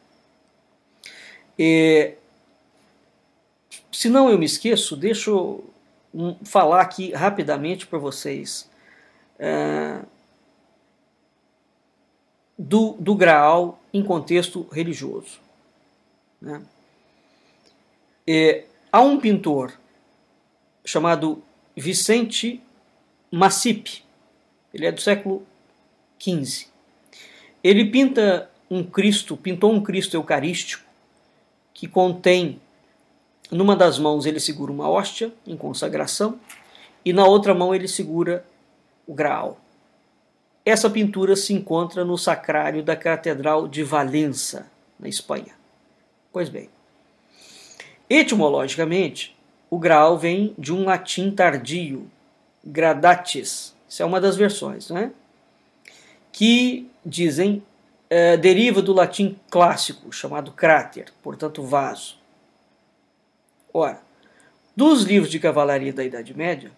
E, se não eu me esqueço, deixa eu um, falar aqui rapidamente para vocês uh, do, do Graal em contexto religioso. Né? E, há um pintor chamado Vicente Massip, ele é do século quinze. Ele pinta um Cristo, pintou um Cristo eucarístico que contém, numa das mãos ele segura uma hóstia em consagração e na outra mão ele segura o Graal. Essa pintura se encontra no sacrário da Catedral de Valença, na Espanha. Pois bem, etimologicamente, o Graal vem de um latim tardio, gradatis, isso é uma das versões, né? Que dizem é, deriva do latim clássico, chamado cráter, portanto vaso. Ora, dos livros de cavalaria da Idade Média,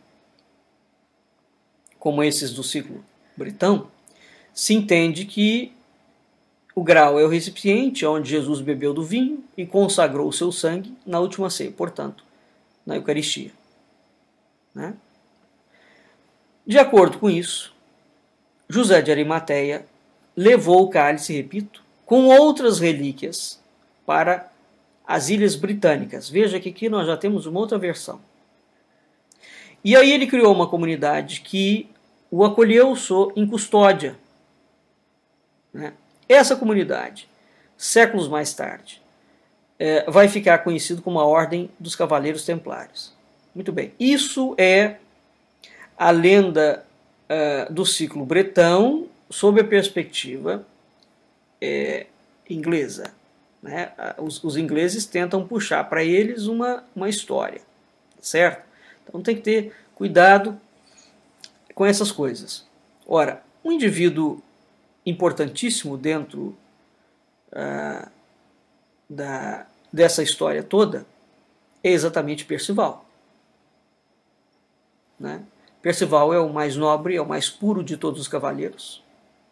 como esses do ciclo bretão, se entende que o Graal é o recipiente onde Jesus bebeu do vinho e consagrou o seu sangue na última ceia, portanto, na Eucaristia. Né? De acordo com isso, José de Arimateia levou o cálice, repito, com outras relíquias para as Ilhas Britânicas. Veja que aqui nós já temos uma outra versão. E aí ele criou uma comunidade que o acolheu em custódia. Né? Essa comunidade, séculos mais tarde, é, vai ficar conhecido como a Ordem dos Cavaleiros Templários. Muito bem, isso é a lenda uh, do ciclo bretão sob a perspectiva é, inglesa. Né? Os, os ingleses tentam puxar para eles uma, uma história, certo? Então tem que ter cuidado com essas coisas. Ora, um indivíduo importantíssimo dentro uh, da, dessa história toda é exatamente Percival. Né? Percival é o mais nobre, é o mais puro de todos os cavaleiros.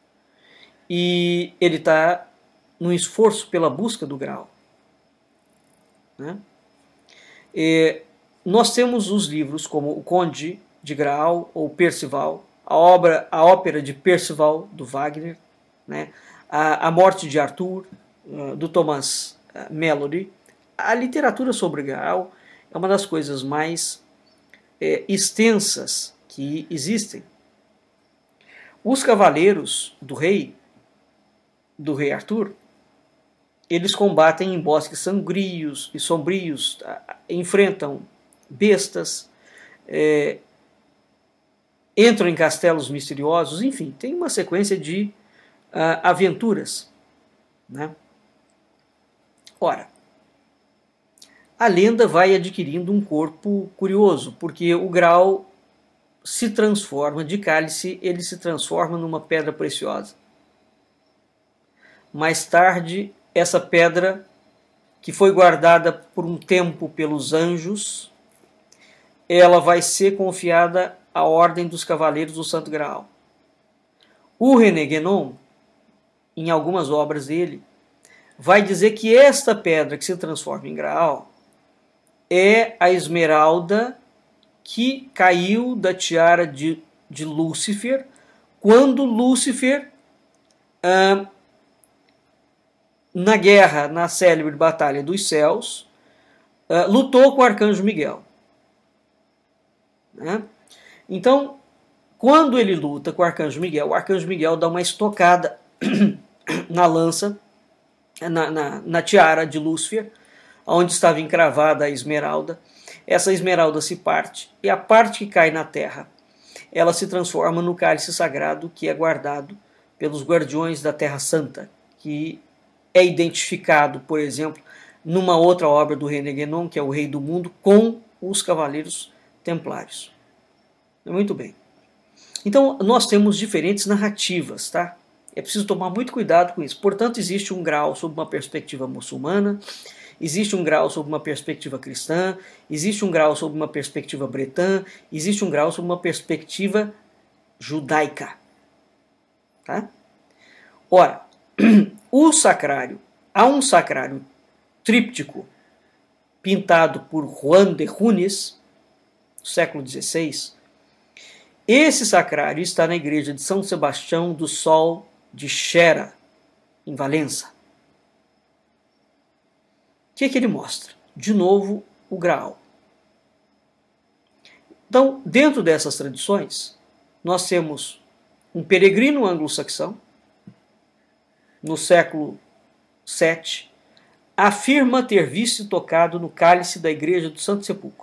E ele está num esforço pela busca do Graal. Né? E nós temos os livros como O Conde de Graal ou Percival, a, obra, a ópera de Percival, do Wagner, né? a, a Morte de Arthur, uh, do Thomas uh, Malory. A literatura sobre Graal é uma das coisas mais é, extensas que existem. Os cavaleiros do rei, do rei Arthur, eles combatem em bosques sombrios e sombrios, enfrentam bestas, é, entram em castelos misteriosos, enfim, tem uma sequência de uh, aventuras. Né? Ora, a lenda vai adquirindo um corpo curioso, porque o Graal se transforma, de cálice, ele se transforma numa pedra preciosa. Mais tarde, essa pedra, que foi guardada por um tempo pelos anjos, ela vai ser confiada à Ordem dos Cavaleiros do Santo Graal. O René Guénon, em algumas obras dele, vai dizer que esta pedra que se transforma em Graal é a esmeralda que caiu da tiara de, de Lúcifer, quando Lúcifer, ah, na guerra, na célebre Batalha dos Céus, ah, lutou com o Arcanjo Miguel. Né? Então, quando ele luta com o Arcanjo Miguel, o Arcanjo Miguel dá uma estocada na lança, na, na, na tiara de Lúcifer, onde estava encravada a esmeralda. Essa esmeralda se parte, e a parte que cai na terra, ela se transforma no cálice sagrado que é guardado pelos guardiões da Terra Santa, que é identificado, por exemplo, numa outra obra do René Guénon, que é o Rei do Mundo, com os Cavaleiros Templários. Muito bem. Então, nós temos diferentes narrativas, tá? É preciso tomar muito cuidado com isso. Portanto, existe um grau sob uma perspectiva muçulmana, existe um grau sob uma perspectiva cristã, existe um grau sob uma perspectiva bretã, existe um grau sob uma perspectiva judaica. Tá? Ora, o sacrário, há um sacrário tríptico pintado por Juan de Junis, no século dezesseis. Esse sacrário está na igreja de São Sebastião do Sol de Xera, em Valença. O que é que ele mostra? De novo, o Graal. Então, dentro dessas tradições, nós temos um peregrino anglo-saxão, no século sete, afirma ter visto e tocado no cálice da igreja do Santo Sepulcro.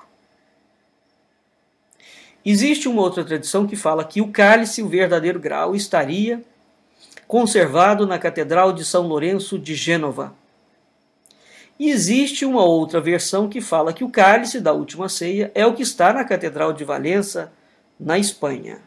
Existe uma outra tradição que fala que o cálice, o verdadeiro Graal, estaria conservado na Catedral de São Lourenço de Gênova. E existe uma outra versão que fala que o cálice da última ceia é o que está na Catedral de Valença, na Espanha.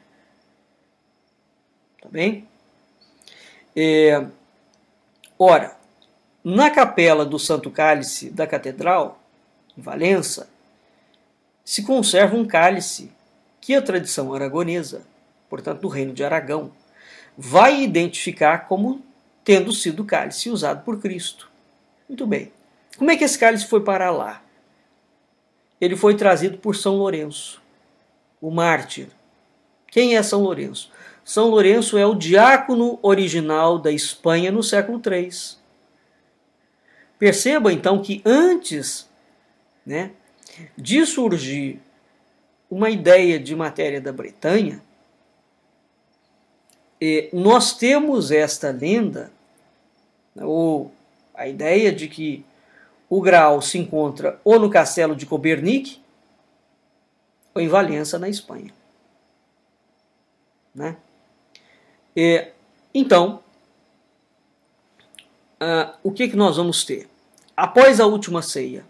Tá bem? É, ora, na capela do Santo Cálice da Catedral, em Valença, se conserva um cálice que a tradição aragonesa, portanto do Reino de Aragão, vai identificar como tendo sido o cálice usado por Cristo. Muito bem. Como é que esse cálice foi parar lá? Ele foi trazido por São Lourenço, o mártir. Quem é São Lourenço? São Lourenço é o diácono original da Espanha no século três. Perceba então que antes, né, de surgir uma ideia de matéria da Bretanha, nós temos esta lenda, ou a ideia de que o Graal se encontra ou no castelo de Cobernic ou em Valença, na Espanha. Né? E, então, uh, o que, que nós vamos ter? Após a última ceia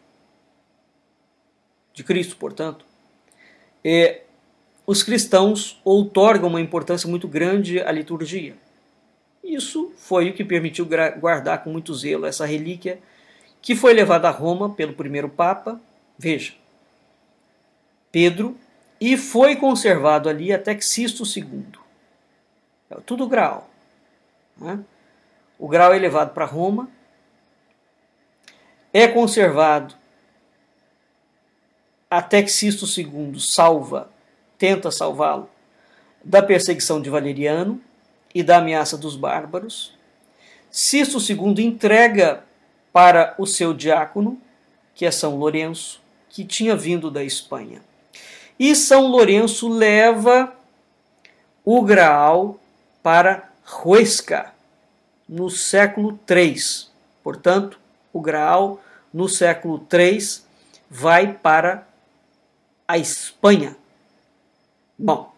de Cristo, portanto, é, os cristãos outorgam uma importância muito grande à liturgia. Isso foi o que permitiu guardar com muito zelo essa relíquia que foi levada a Roma pelo primeiro Papa, veja, Pedro, e foi conservado ali até que Sisto segundo. É tudo Graal. Né? O Graal é levado para Roma, é conservado até que Sisto segundo salva, tenta salvá-lo da perseguição de Valeriano e da ameaça dos bárbaros. Sisto segundo entrega para o seu diácono, que é São Lourenço, que tinha vindo da Espanha. E São Lourenço leva o Graal para Huesca, no século três. Portanto, o Graal, no século três, vai para a Espanha. Bom,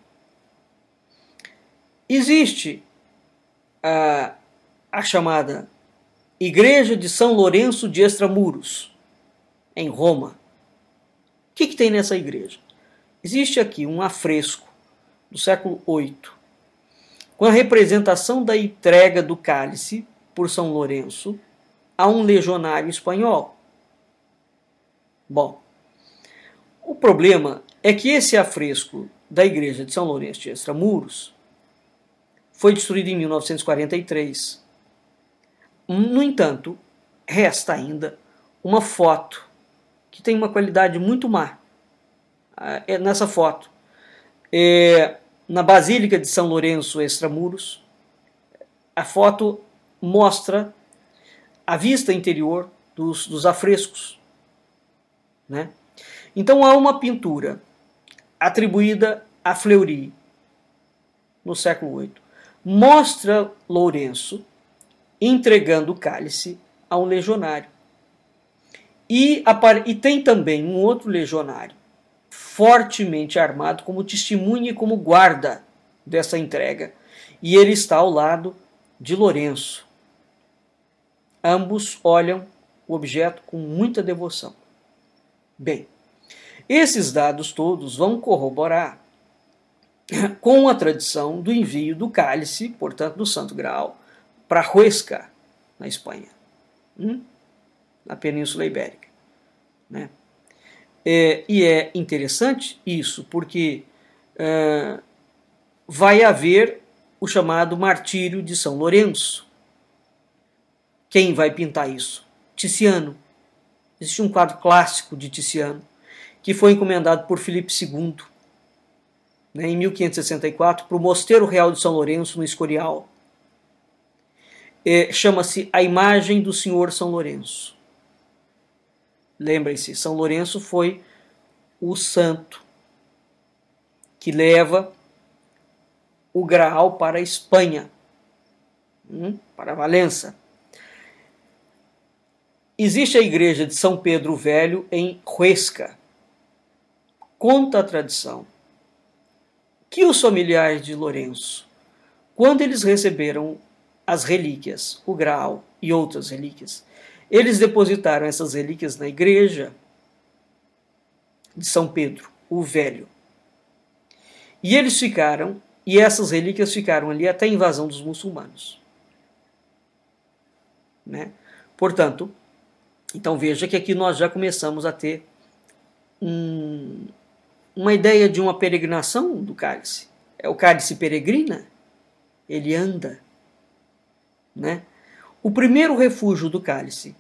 existe a, a chamada Igreja de São Lourenço de Extramuros, em Roma. O que, que tem nessa igreja? Existe aqui um afresco do século oito, com a representação da entrega do cálice por São Lourenço a um legionário espanhol. Bom, o problema é que esse afresco da igreja de São Lourenço de Extramuros foi destruído em mil novecentos e quarenta e três. No entanto, resta ainda uma foto que tem uma qualidade muito má. Nessa foto, é, na Basílica de São Lourenço Extramuros, a foto mostra a vista interior dos, dos afrescos. Né? Então há uma pintura atribuída a Fleury, no século oito. Mostra Lourenço entregando o cálice a um legionário. E, e tem também um outro legionário, fortemente armado, como testemunha e como guarda dessa entrega. E ele está ao lado de Lourenço. Ambos olham o objeto com muita devoção. Bem, esses dados todos vão corroborar com a tradição do envio do cálice, portanto do Santo Graal, para Huesca, na Espanha, hum? na Península Ibérica. Né? É, e é interessante isso, porque é, vai haver o chamado martírio de São Lourenço. Quem vai pintar isso? Tiziano. Existe um quadro clássico de Tiziano que foi encomendado por Filipe segundo, né, em mil quinhentos e sessenta e quatro, para o Mosteiro Real de São Lourenço, no Escorial. É, chama-se A Imagem do Senhor São Lourenço. Lembrem-se, São Lourenço foi o santo que leva o Graal para a Espanha, hum, para Valença. Existe a igreja de São Pedro Velho em Huesca. Conta a tradição que os familiares de Lourenço, quando eles receberam as relíquias, o Graal e outras relíquias, eles depositaram essas relíquias na igreja de São Pedro, o Velho. E eles ficaram, e essas relíquias ficaram ali até a invasão dos muçulmanos. Né? Portanto, então veja que aqui nós já começamos a ter um, uma ideia de uma peregrinação do cálice. É o cálice peregrina, ele anda. Né? O primeiro refúgio do cálice,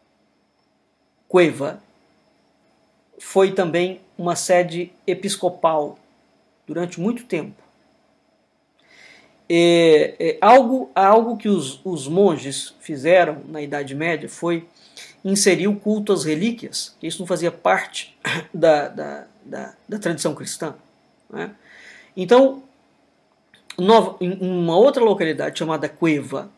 Cueva, foi também uma sede episcopal durante muito tempo. É, é, algo, algo que os, os monges fizeram na Idade Média foi inserir o culto às relíquias, que isso não fazia parte da, da, da, da tradição cristã. Né? Então, nova, em uma outra localidade chamada Cueva,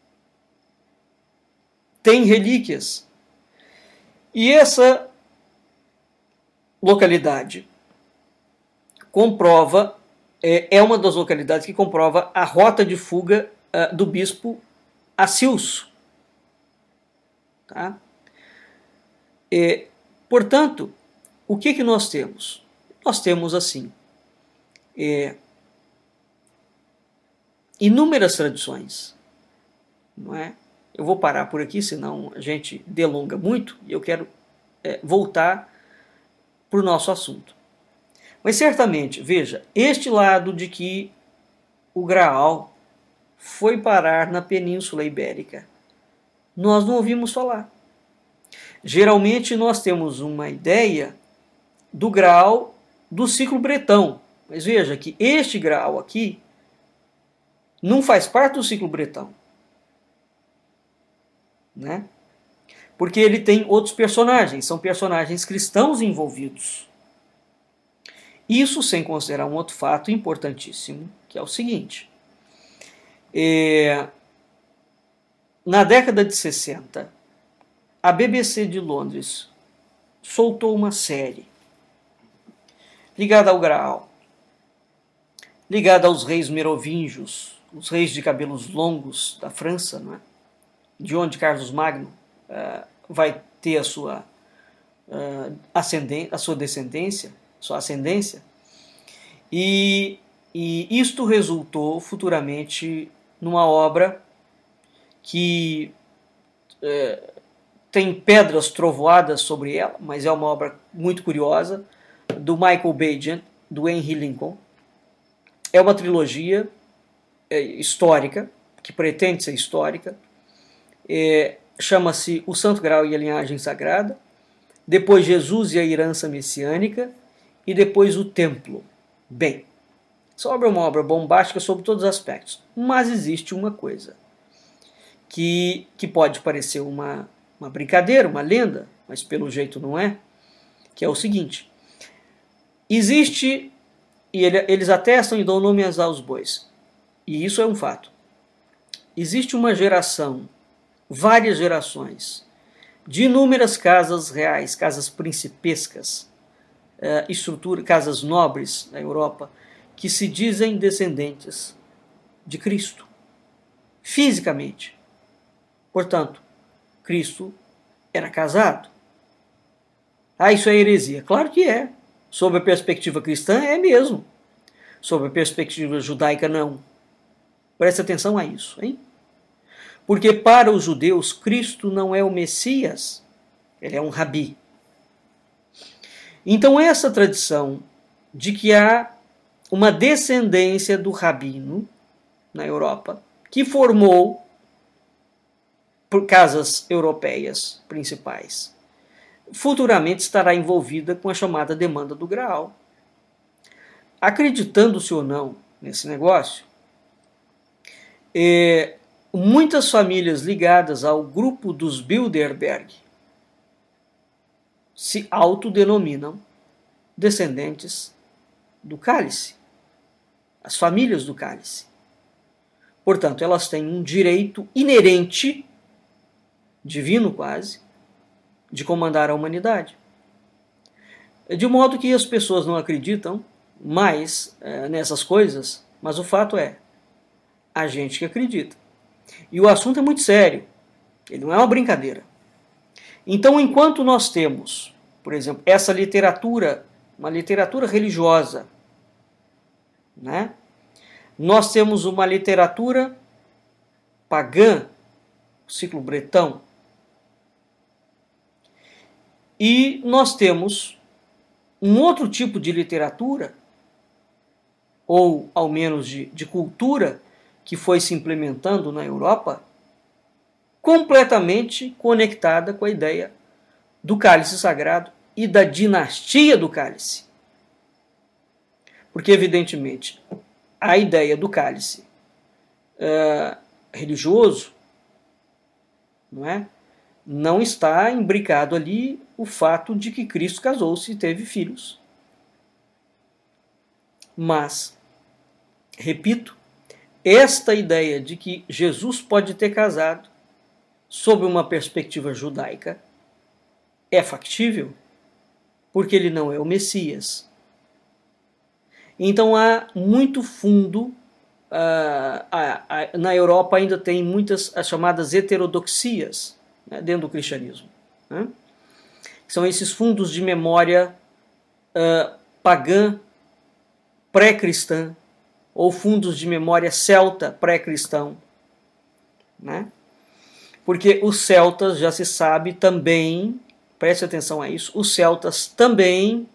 tem relíquias. E essa localidade comprova, é, é uma das localidades que comprova a rota de fuga uh, do bispo Acilso. Tá? É, portanto, o que, que nós temos? Nós temos, assim, é, inúmeras tradições, não é? Eu vou parar por aqui, senão a gente delonga muito, e eu quero é, voltar para o nosso assunto. Mas certamente, veja, este lado de que o Graal foi parar na Península Ibérica, nós não ouvimos falar. Geralmente nós temos uma ideia do Graal do ciclo bretão, mas veja que este Graal aqui não faz parte do ciclo bretão. Né? Porque ele tem outros personagens, são personagens cristãos envolvidos. Isso sem considerar um outro fato importantíssimo, que é o seguinte. É, na década de sessenta, a B B C de Londres soltou uma série ligada ao Graal, ligada aos reis merovingios, os reis de cabelos longos da França, não é? De onde Carlos Magno uh, vai ter a sua, uh, ascendência, a sua descendência, sua ascendência, e, e isto resultou futuramente numa obra que uh, tem pedras trovoadas sobre ela, mas é uma obra muito curiosa, do Michael Bajan, do Henry Lincoln. É uma trilogia é, histórica, que pretende ser histórica. É, chama-se O Santo Graal e a Linhagem Sagrada, depois Jesus e a Herança Messiânica, e depois o Templo. Bem, essa obra é uma obra bombástica sobre todos os aspectos, mas existe uma coisa que, que pode parecer uma, uma brincadeira, uma lenda, mas pelo jeito não é, que é o seguinte: existe, e ele, eles atestam e dão nome aos bois, e isso é um fato, existe uma geração, várias gerações, de inúmeras casas reais, casas principescas, uh, estrutura, casas nobres na Europa, que se dizem descendentes de Cristo, fisicamente. Portanto, Cristo era casado. Ah, isso é heresia. Claro que é. Sob a perspectiva cristã, é mesmo. Sob a perspectiva judaica, não. Preste atenção a isso, hein? Porque para os judeus, Cristo não é o Messias, ele é um rabi. Então essa tradição de que há uma descendência do rabino na Europa, que formou por casas europeias principais. Futuramente estará envolvida com a chamada demanda do Graal. Acreditando-se ou não nesse negócio, é, muitas famílias ligadas ao grupo dos Bilderberg se autodenominam descendentes do cálice, as famílias do cálice. Portanto, elas têm um direito inerente, divino quase, de comandar a humanidade. De modo que as pessoas não acreditam mais é, nessas coisas, mas o fato é, a gente que acredita. E o assunto é muito sério, ele não é uma brincadeira. Então, enquanto nós temos, por exemplo, essa literatura, uma literatura religiosa, né? Nós temos uma literatura pagã, o ciclo bretão, e nós temos um outro tipo de literatura, ou ao menos de, de cultura, que foi se implementando na Europa, completamente conectada com a ideia do cálice sagrado e da dinastia do cálice. Porque, evidentemente, a ideia do cálice é, religioso, não é? Não está imbricado ali o fato de que Cristo casou-se e teve filhos. Mas, repito, esta ideia de que Jesus pode ter casado sob uma perspectiva judaica é factível, porque ele não é o Messias. Então há muito fundo, uh, a, a, na Europa ainda tem muitas as chamadas heterodoxias, né, dentro do cristianismo. Né? São esses fundos de memória uh, pagã, pré-cristã, ou fundos de memória celta pré-cristão. Né? Porque os celtas, já se sabe também, preste atenção a isso, os celtas também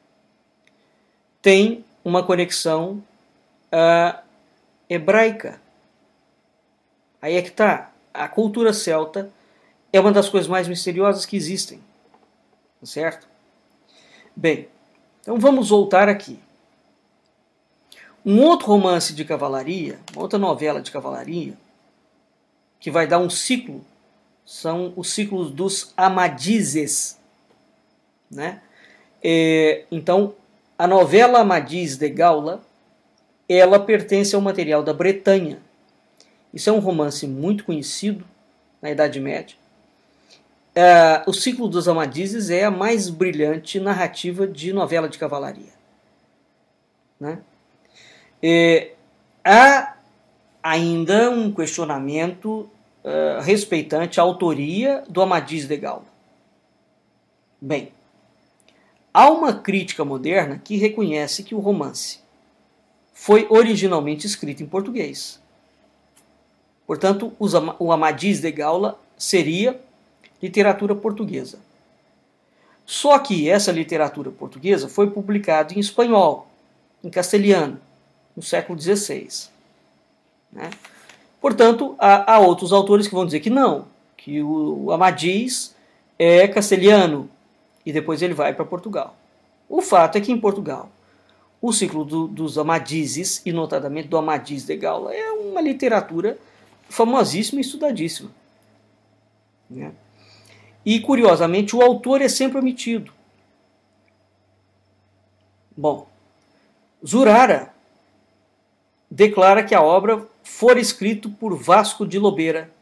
têm uma conexão uh, hebraica. Aí é que está. A cultura celta é uma das coisas mais misteriosas que existem. Certo? Bem, então vamos voltar aqui. Um outro romance de cavalaria, uma outra novela de cavalaria, que vai dar um ciclo, são os ciclos dos Amadizes. Né? É, então, a novela Amadis de Gaula, ela pertence ao material da Bretanha. Isso é um romance muito conhecido na Idade Média. É, o ciclo dos Amadizes é a mais brilhante narrativa de novela de cavalaria. Né? É, há ainda um questionamento uh, respeitante à autoria do Amadis de Gaula. Bem, há uma crítica moderna que reconhece que o romance foi originalmente escrito em português. Portanto, o Amadis de Gaula seria literatura portuguesa. Só que essa literatura portuguesa foi publicada em espanhol, em castelhano, no século dezesseis. Né? Portanto, há, há outros autores que vão dizer que não, que o, o Amadis é castelhano e depois ele vai para Portugal. O fato é que em Portugal, o ciclo do, dos Amadizes, e notadamente do Amadis de Gaula, é uma literatura famosíssima e estudadíssima. Né? E, curiosamente, o autor é sempre omitido. Bom, Zurara declara que a obra fora escrita por Vasco de Lobeira,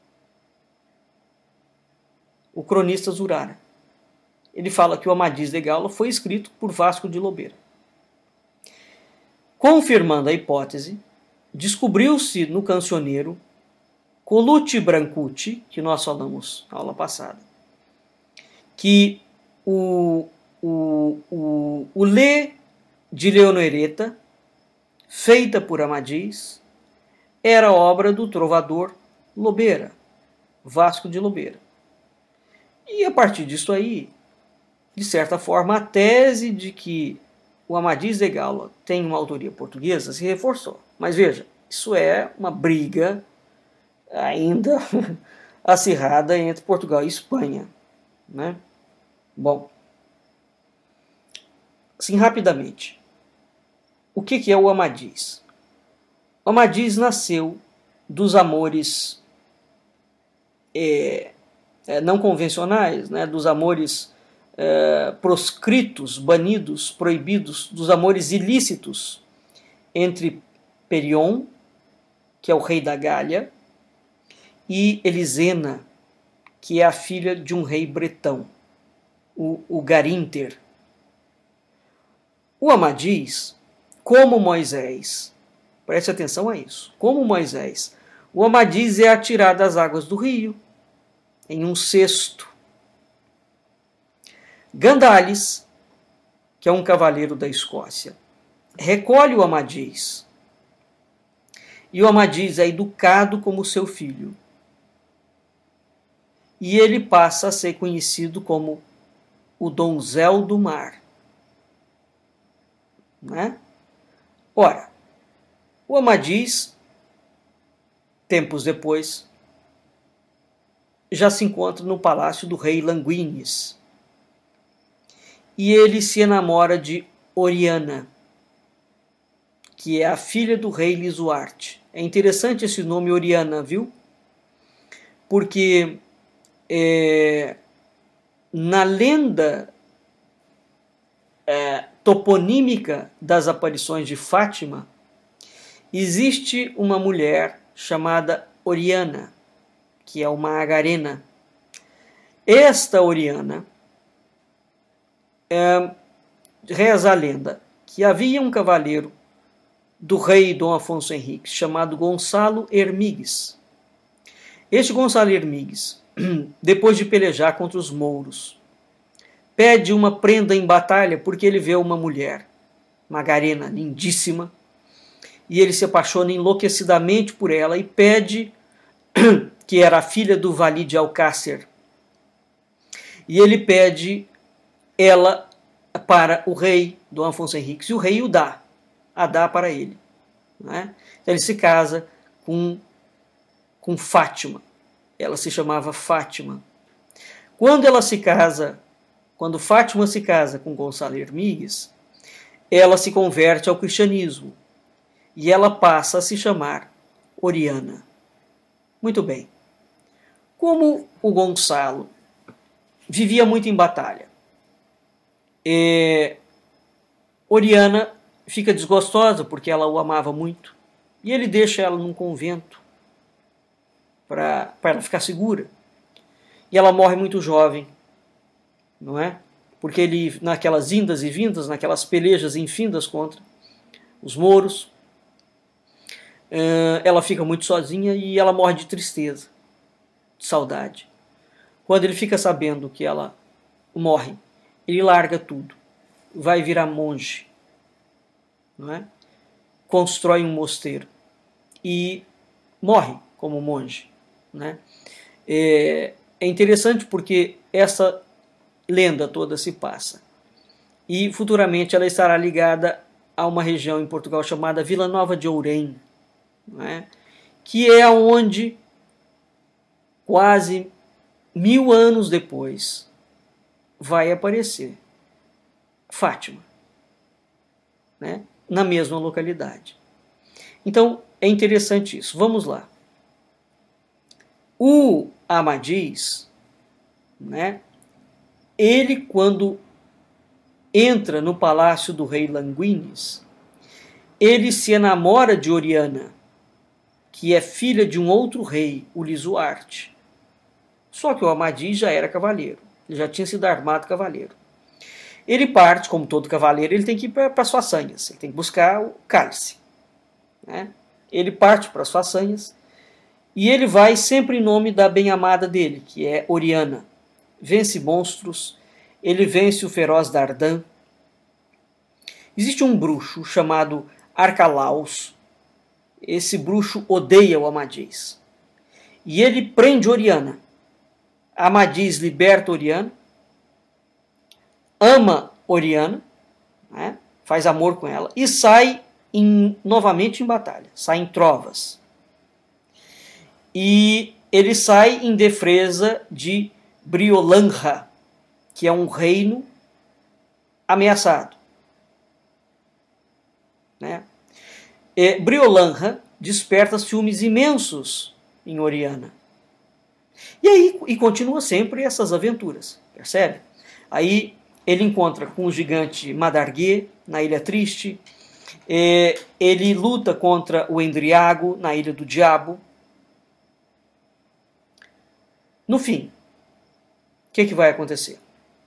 o cronista Zurara. Ele fala que o Amadis de Gaula foi escrito por Vasco de Lobeira. Confirmando a hipótese, descobriu-se no cancioneiro Colucci Brancucci, que nós falamos na aula passada, que o, o, o, o Lê de Leonoreta, feita por Amadis, era obra do trovador Lobeira, Vasco de Lobeira. E a partir disso aí, de certa forma, a tese de que o Amadis de Gaula tem uma autoria portuguesa, se reforçou. Mas veja, isso é uma briga ainda acirrada entre Portugal e Espanha, né? Bom, assim, rapidamente, o que é o Amadis? O Amadis nasceu dos amores é, é, não convencionais, né? Dos amores é, proscritos, banidos, proibidos, dos amores ilícitos entre Perion, que é o rei da Gália, e Elisena, que é a filha de um rei bretão, o, o Garinter. O Amadis, como Moisés, preste atenção a isso, como Moisés, o Amadis é atirado às águas do rio, em um cesto. Gandales, que é um cavaleiro da Escócia, recolhe o Amadis, e o Amadis é educado como seu filho. E ele passa a ser conhecido como o Donzel do Mar. Né? Ora, o Amadis, tempos depois, já se encontra no palácio do rei Languines. E ele se enamora de Oriana, que é a filha do rei Lisuarte. É interessante esse nome Oriana, viu? Porque é, na lenda é, toponímica das aparições de Fátima, existe uma mulher chamada Oriana, que é uma agarena. Esta Oriana, é, reza a lenda que havia um cavaleiro do rei Dom Afonso Henriques, chamado Gonçalo Hermigues. Este Gonçalo Hermigues, depois de pelejar contra os mouros, pede uma prenda em batalha porque ele vê uma mulher, uma garena lindíssima, e ele se apaixona enlouquecidamente por ela e pede, que era a filha do Vali de Alcácer, e ele pede ela para o rei Dom Afonso Henriques, e o rei o dá, a dá para ele. Né? Então ele se casa com, com Fátima, ela se chamava Fátima. Quando ela se casa, quando Fátima se casa com Gonçalo Hermigues, ela se converte ao cristianismo e ela passa a se chamar Oriana. Muito bem. Como o Gonçalo vivia muito em batalha, é, Oriana fica desgostosa porque ela o amava muito e ele deixa ela num convento para ela ficar segura. E ela morre muito jovem, não é? Porque ele, naquelas indas e vindas, naquelas pelejas infindas contra os mouros, ela fica muito sozinha e ela morre de tristeza, de saudade. Quando ele fica sabendo que ela morre, ele larga tudo, vai virar monge, não é? Constrói um mosteiro e morre como monge. Né? É, é interessante porque essa lenda toda se passa e futuramente ela estará ligada a uma região em Portugal chamada Vila Nova de Ourém, né? Que é onde quase mil anos depois vai aparecer Fátima, né? Na mesma localidade. Então é interessante isso. Vamos lá. O Amadis, né, ele quando entra no palácio do rei Languines, ele se enamora de Oriana, que é filha de um outro rei, o Lisuarte. Só que o Amadis já era cavaleiro, ele já tinha sido armado cavaleiro. Ele parte, como todo cavaleiro, ele tem que ir para as façanhas, ele tem que buscar o cálice. Né? Ele parte para as façanhas e ele vai sempre em nome da bem-amada dele, que é Oriana. Vence monstros, ele vence o feroz Dardan. Existe um bruxo chamado Arcalaus. Esse bruxo odeia o Amadis. E ele prende Oriana. Amadis liberta Oriana, ama Oriana, né? faz amor com ela e sai em, novamente em batalha, sai em trovas. E ele sai em defesa de Briolanja, que é um reino ameaçado. Né? E Briolanja desperta ciúmes imensos em Oriana. E aí e continua sempre essas aventuras, percebe? Aí ele encontra com o gigante Madarguê na Ilha Triste, é, ele luta contra o Endriago na Ilha do Diabo. No fim, o que, que vai acontecer?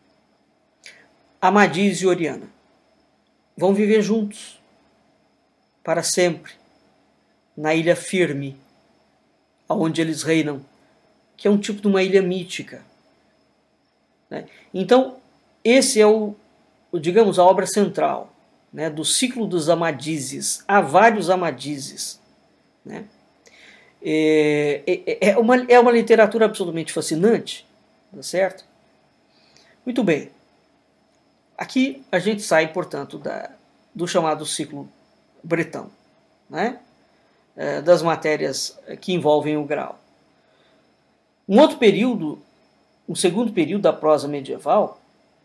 Amadis e Oriana vão viver juntos para sempre na Ilha Firme, onde eles reinam, que é um tipo de uma ilha mítica. Né? Então, esse é o, o, digamos, a obra central, né, do ciclo dos Amadizes. Há vários Amadizes. Né? É, é, é, uma, é uma literatura absolutamente fascinante, tá certo? Muito bem. Aqui a gente sai, portanto, da, do chamado ciclo bretão, né? É, das matérias que envolvem o grau. Um outro período, um segundo período da prosa medieval,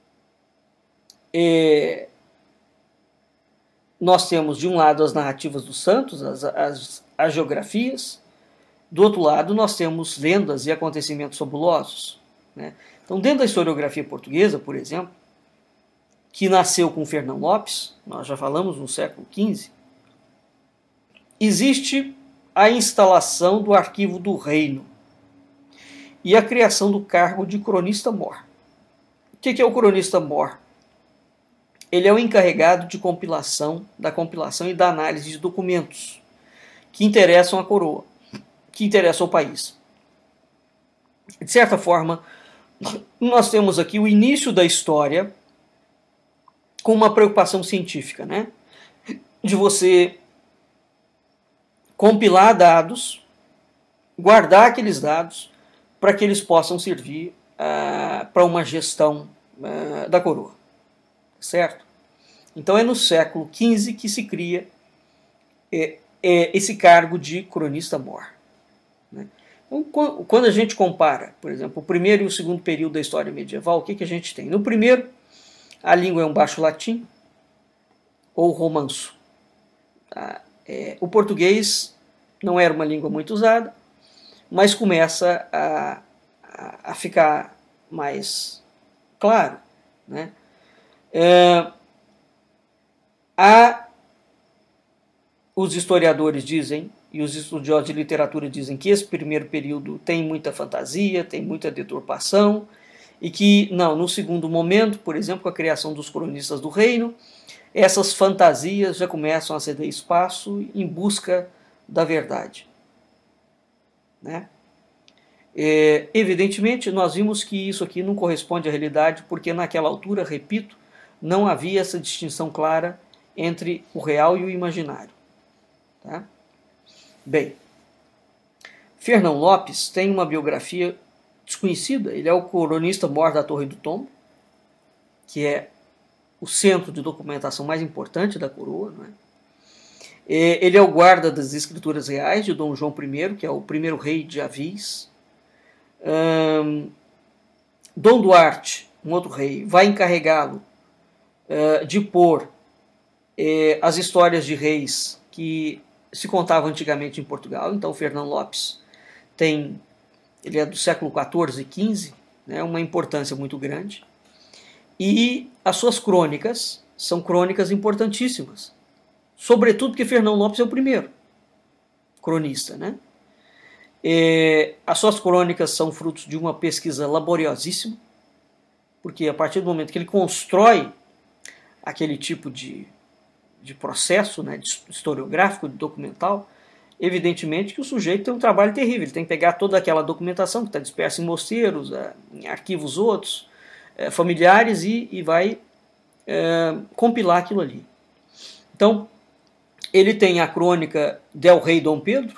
é, nós temos de um lado as narrativas dos santos, as, as, as geografias, do outro lado nós temos lendas e acontecimentos fabulosos. Né? Então, dentro da historiografia portuguesa, por exemplo, que nasceu com Fernão Lopes, nós já falamos no século quinze, existe a instalação do Arquivo do Reino e a criação do cargo de cronista-mor. O que é o cronista-mor? Ele é o encarregado de compilação, da compilação e da análise de documentos que interessam a coroa, que interessam ao país. De certa forma, nós temos aqui o início da história com uma preocupação científica, né? De você compilar dados, guardar aqueles dados para que eles possam servir uh, para uma gestão uh, da coroa, certo? Então é no século quinze que se cria é, é, esse cargo de cronista-mor. Né? Então, quando a gente compara, por exemplo, o primeiro e o segundo período da história medieval, o que, que a gente tem? No primeiro, a língua é um baixo latim ou romanço. Tá? É, o português não era uma língua muito usada, mas começa a, a, a ficar mais claro. Né? É, há, os historiadores dizem, e os estudiosos de literatura dizem que esse primeiro período tem muita fantasia, tem muita deturpação, e que, não, no segundo momento, por exemplo, com a criação dos cronistas do reino, essas fantasias já começam a ceder espaço em busca da verdade. Né? É, evidentemente, nós vimos que isso aqui não corresponde à realidade, porque naquela altura, repito, não havia essa distinção clara entre o real e o imaginário. Tá? Bem, Fernão Lopes tem uma biografia desconhecida. Ele é o cronista-mor da Torre do Tombo, que é o centro de documentação mais importante da coroa. Não é? Ele é o guarda das escrituras reais de Dom João I, que é o primeiro rei de Avis. Um, Dom Duarte, um outro rei, vai encarregá-lo uh, de pôr uh, as histórias de reis que se contavam antigamente em Portugal. Então, Fernão Lopes tem, ele é do século quatorze e quinze, né, uma importância muito grande. E as suas crônicas são crônicas importantíssimas, sobretudo porque Fernão Lopes é o primeiro cronista. Né? E as suas crônicas são frutos de uma pesquisa laboriosíssima, porque a partir do momento que ele constrói aquele tipo de, de processo, né, de historiográfico, de documental, evidentemente que o sujeito tem um trabalho terrível. Ele tem que pegar toda aquela documentação que está dispersa em mosteiros, em arquivos outros, familiares, e, e vai é, compilar aquilo ali. Então, ele tem a crônica del Rei Dom Pedro,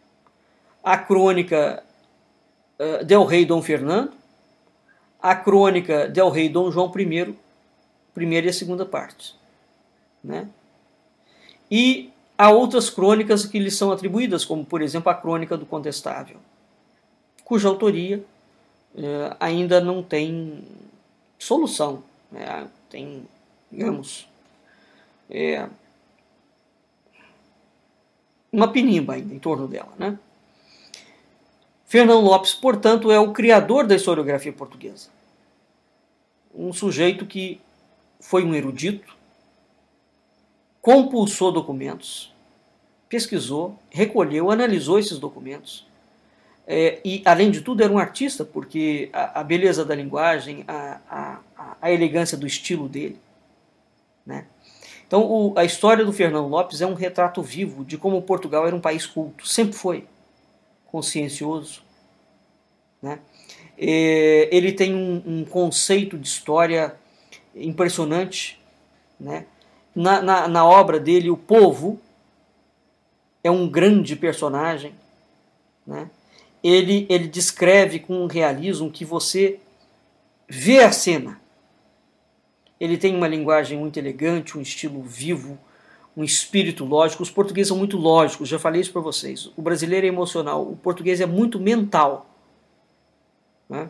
a crônica uh, del Rei Dom Fernando, a crônica del Rei Dom João I, primeira e a segunda parte. né? E há outras crônicas que lhe são atribuídas, como, por exemplo, a Crônica do Contestável, cuja autoria eh, ainda não tem solução, né? Tem, digamos, é, uma pinimba ainda em torno dela, né? Fernão Lopes, portanto, é o criador da historiografia portuguesa. Um sujeito que foi um erudito, compulsou documentos, pesquisou, recolheu, analisou esses documentos. É, e, além de tudo, era um artista, porque a, a beleza da linguagem, a, a, a elegância do estilo dele, né? Então, o, a história do Fernão Lopes é um retrato vivo de como Portugal era um país culto, sempre foi consciencioso, né? É, ele tem um, um conceito de história impressionante, né? Na, na, na obra dele, o povo é um grande personagem, né? Ele, ele descreve com um realismo que você vê a cena. Ele tem uma linguagem muito elegante, um estilo vivo, um espírito lógico. Os portugueses são muito lógicos, já falei isso para vocês. O brasileiro é emocional, o português é muito mental, né?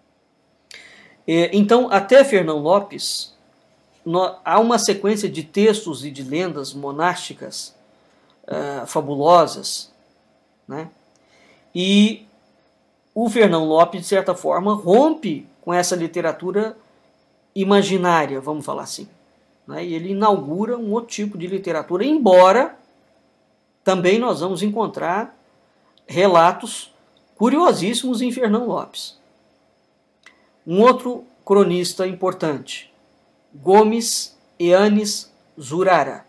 Então, até Fernão Lopes, há uma sequência de textos e de lendas monásticas uh, fabulosas, né? E o Fernão Lopes, de certa forma, rompe com essa literatura imaginária, vamos falar assim, né? E ele inaugura um outro tipo de literatura, embora também nós vamos encontrar relatos curiosíssimos em Fernão Lopes. Um outro cronista importante, Gomes Eanes Zurara.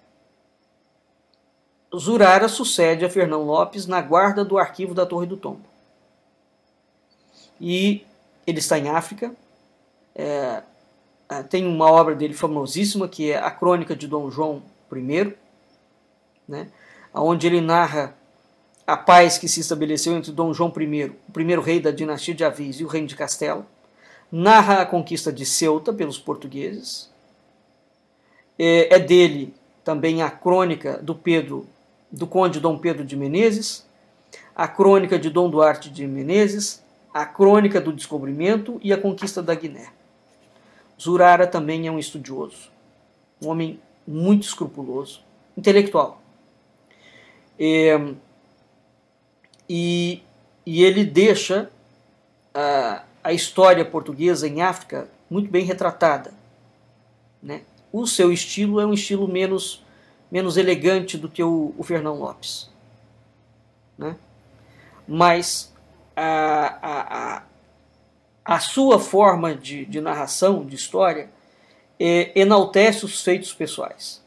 Zurara sucede a Fernão Lopes na guarda do arquivo da Torre do Tombo. E ele está em África. É, tem uma obra dele famosíssima, que é a Crônica de Dom João I, né, onde ele narra a paz que se estabeleceu entre Dom João I, o primeiro rei da dinastia de Avis, e o reino de Castela. Narra a conquista de Ceuta pelos portugueses. É, é dele também a crônica do Pedro, do conde Dom Pedro de Menezes, a crônica de Dom Duarte de Menezes, a crônica do descobrimento e a conquista da Guiné. Zurara também é um estudioso, um homem muito escrupuloso, intelectual. É, e, e ele deixa a, a história portuguesa em África muito bem retratada, né? O seu estilo é um estilo menos, menos elegante do que o, o Fernão Lopes, né? Mas a, a, a, a sua forma de, de narração, de história, é, enaltece os feitos pessoais,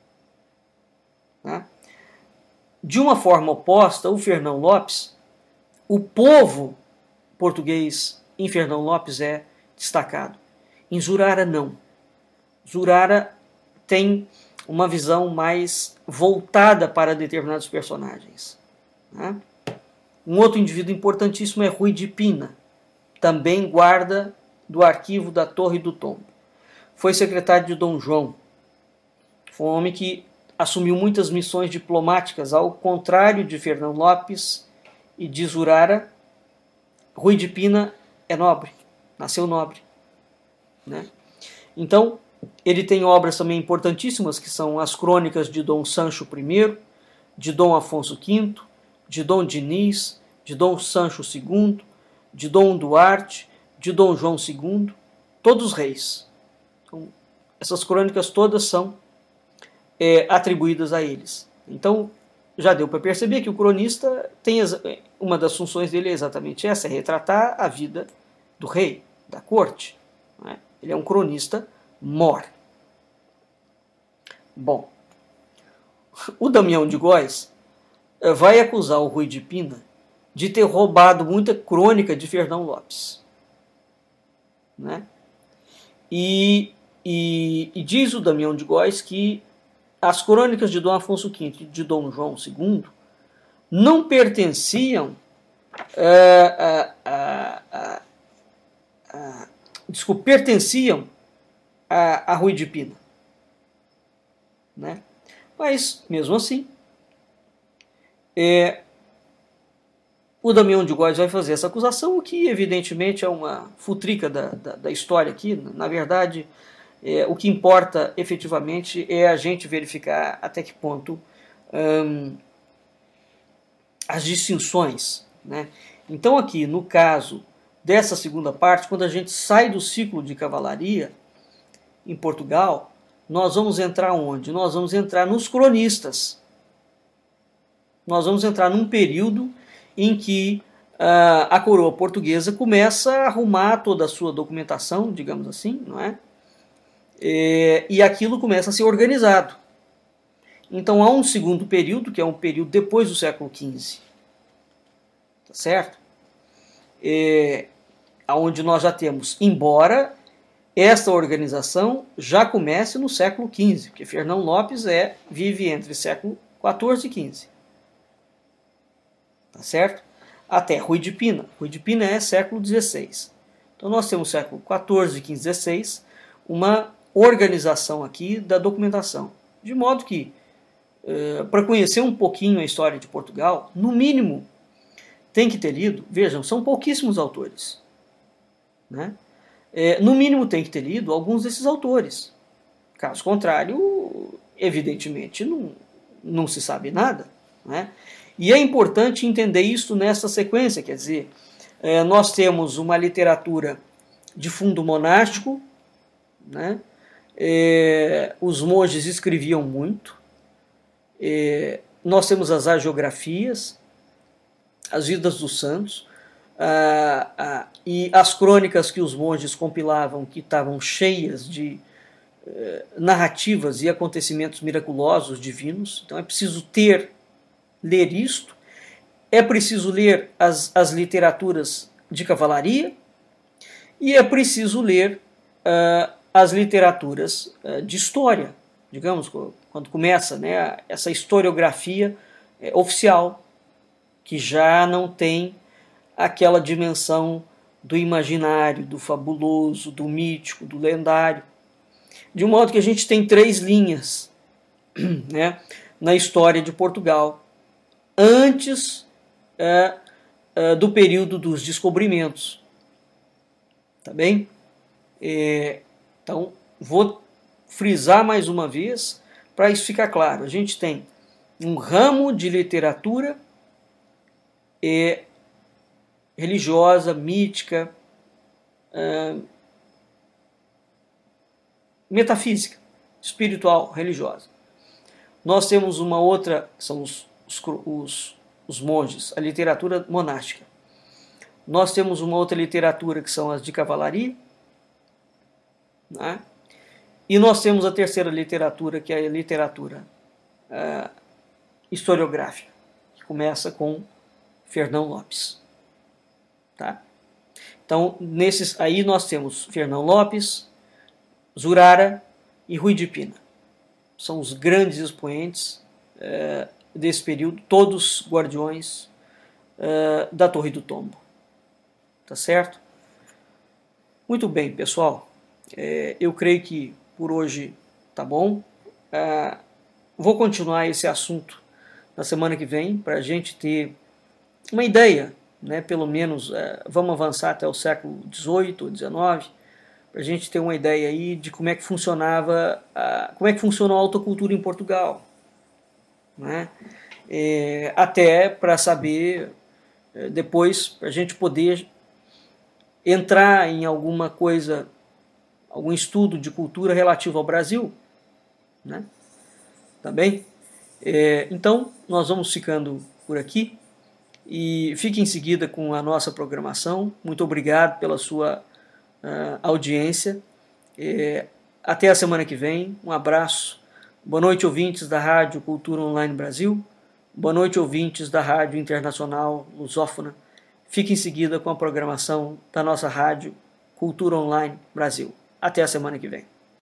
né? De uma forma oposta, o Fernão Lopes, o povo português em Fernão Lopes é destacado. Em Zurara, não. Zurara tem uma visão mais voltada para determinados personagens, né? Um outro indivíduo importantíssimo é Rui de Pina, também guarda do arquivo da Torre do Tombo. Foi secretário de Dom João. Foi um homem que assumiu muitas missões diplomáticas, ao contrário de Fernão Lopes e de Zurara. Rui de Pina é nobre, nasceu nobre, né? Então, ele tem obras também importantíssimas, que são as crônicas de Dom Sancho I, de Dom Afonso V, de Dom Diniz, de Dom Sancho segundo, de Dom Duarte, de Dom João segundo, todos reis. Então, essas crônicas todas são é, atribuídas a eles. Então, já deu para perceber que o cronista tem uma das funções dele é exatamente essa, é retratar a vida do rei, da corte, né? Ele é um cronista mor. Bom, o Damião de Góis vai acusar o Rui de Pina de ter roubado muita crônica de Fernão Lopes, né? E, e, e diz o Damião de Góis que as crônicas de Dom Afonso V e de Dom João segundo não pertenciam a, a, a, a, desculpa, pertenciam a, a Rui de Pina. né? Mas, mesmo assim, é, o Damião de Góes vai fazer essa acusação, o que evidentemente é uma futrica da, da, da história aqui. Na verdade, é, o que importa efetivamente é a gente verificar até que ponto hum, as distinções, né? Então aqui, no caso dessa segunda parte, quando a gente sai do ciclo de cavalaria em Portugal, nós vamos entrar onde? Nós vamos entrar nos cronistas. Nós vamos entrar num período em que uh, a coroa portuguesa começa a arrumar toda a sua documentação, digamos assim, não é? E, e aquilo começa a ser organizado. Então há um segundo período, que é um período depois do século quinze, tá certo? É, onde nós já temos, embora esta organização já comece no século quinze, porque Fernão Lopes é, vive entre século quatorze e quinze. Tá certo? Até Rui de Pina. Rui de Pina é século dezesseis. Então nós temos século quatorze, quinze, dezesseis, uma organização aqui da documentação. De modo que, uh, para conhecer um pouquinho a história de Portugal, no mínimo, tem que ter lido, vejam, são pouquíssimos autores, né? É, no mínimo tem que ter lido alguns desses autores. Caso contrário, evidentemente, não, não se sabe nada, né? E é importante entender isso nessa sequência, quer dizer, é, nós temos uma literatura de fundo monástico, né? É, os monges escreviam muito, é, nós temos as agiografias, as vidas dos santos, ah, ah, e as crônicas que os monges compilavam, que estavam cheias de eh, narrativas e acontecimentos miraculosos divinos. Então é preciso ter, ler isto, é preciso ler as, as literaturas de cavalaria e é preciso ler uh, as literaturas uh, de história, digamos, quando começa, né, essa historiografia eh, oficial, que já não tem aquela dimensão do imaginário, do fabuloso, do mítico, do lendário. De modo que a gente tem três linhas, né, na história de Portugal, antes é, é, do período dos descobrimentos. Tá bem? É, então, vou frisar mais uma vez, para isso ficar claro. A gente tem um ramo de literatura é, religiosa, mítica, é, metafísica, espiritual, religiosa. Nós temos uma outra, que são os, os, os, os monges, a literatura monástica. Nós temos uma outra literatura, que são as de cavalaria, né? E nós temos a terceira literatura, que é a literatura é, historiográfica, que começa com Fernão Lopes. Tá? Então, nesses aí nós temos Fernão Lopes, Zurara e Rui de Pina. São os grandes expoentes é, desse período, todos guardiões é, da Torre do Tombo. Tá certo? Muito bem, pessoal. É, eu creio que por hoje tá bom. É, vou continuar esse assunto na semana que vem, para a gente ter uma ideia, né, pelo menos, é, vamos avançar até o século dezoito ou dezenove, para a gente ter uma ideia aí de como é que funcionava, a, como é que funcionou a alta cultura em Portugal, né? É, até para saber, é, depois, para a gente poder entrar em alguma coisa, algum estudo de cultura relativo ao Brasil, né? Tá bem? É, então, nós vamos ficando por aqui e fique em seguida com a nossa programação. Muito obrigado pela sua uh, audiência. É, até a semana que vem. Um abraço. Boa noite, ouvintes da Rádio Cultura Online Brasil. Boa noite, ouvintes da Rádio Internacional Lusófona. Fique em seguida com a programação da nossa Rádio Cultura Online Brasil. Até a semana que vem.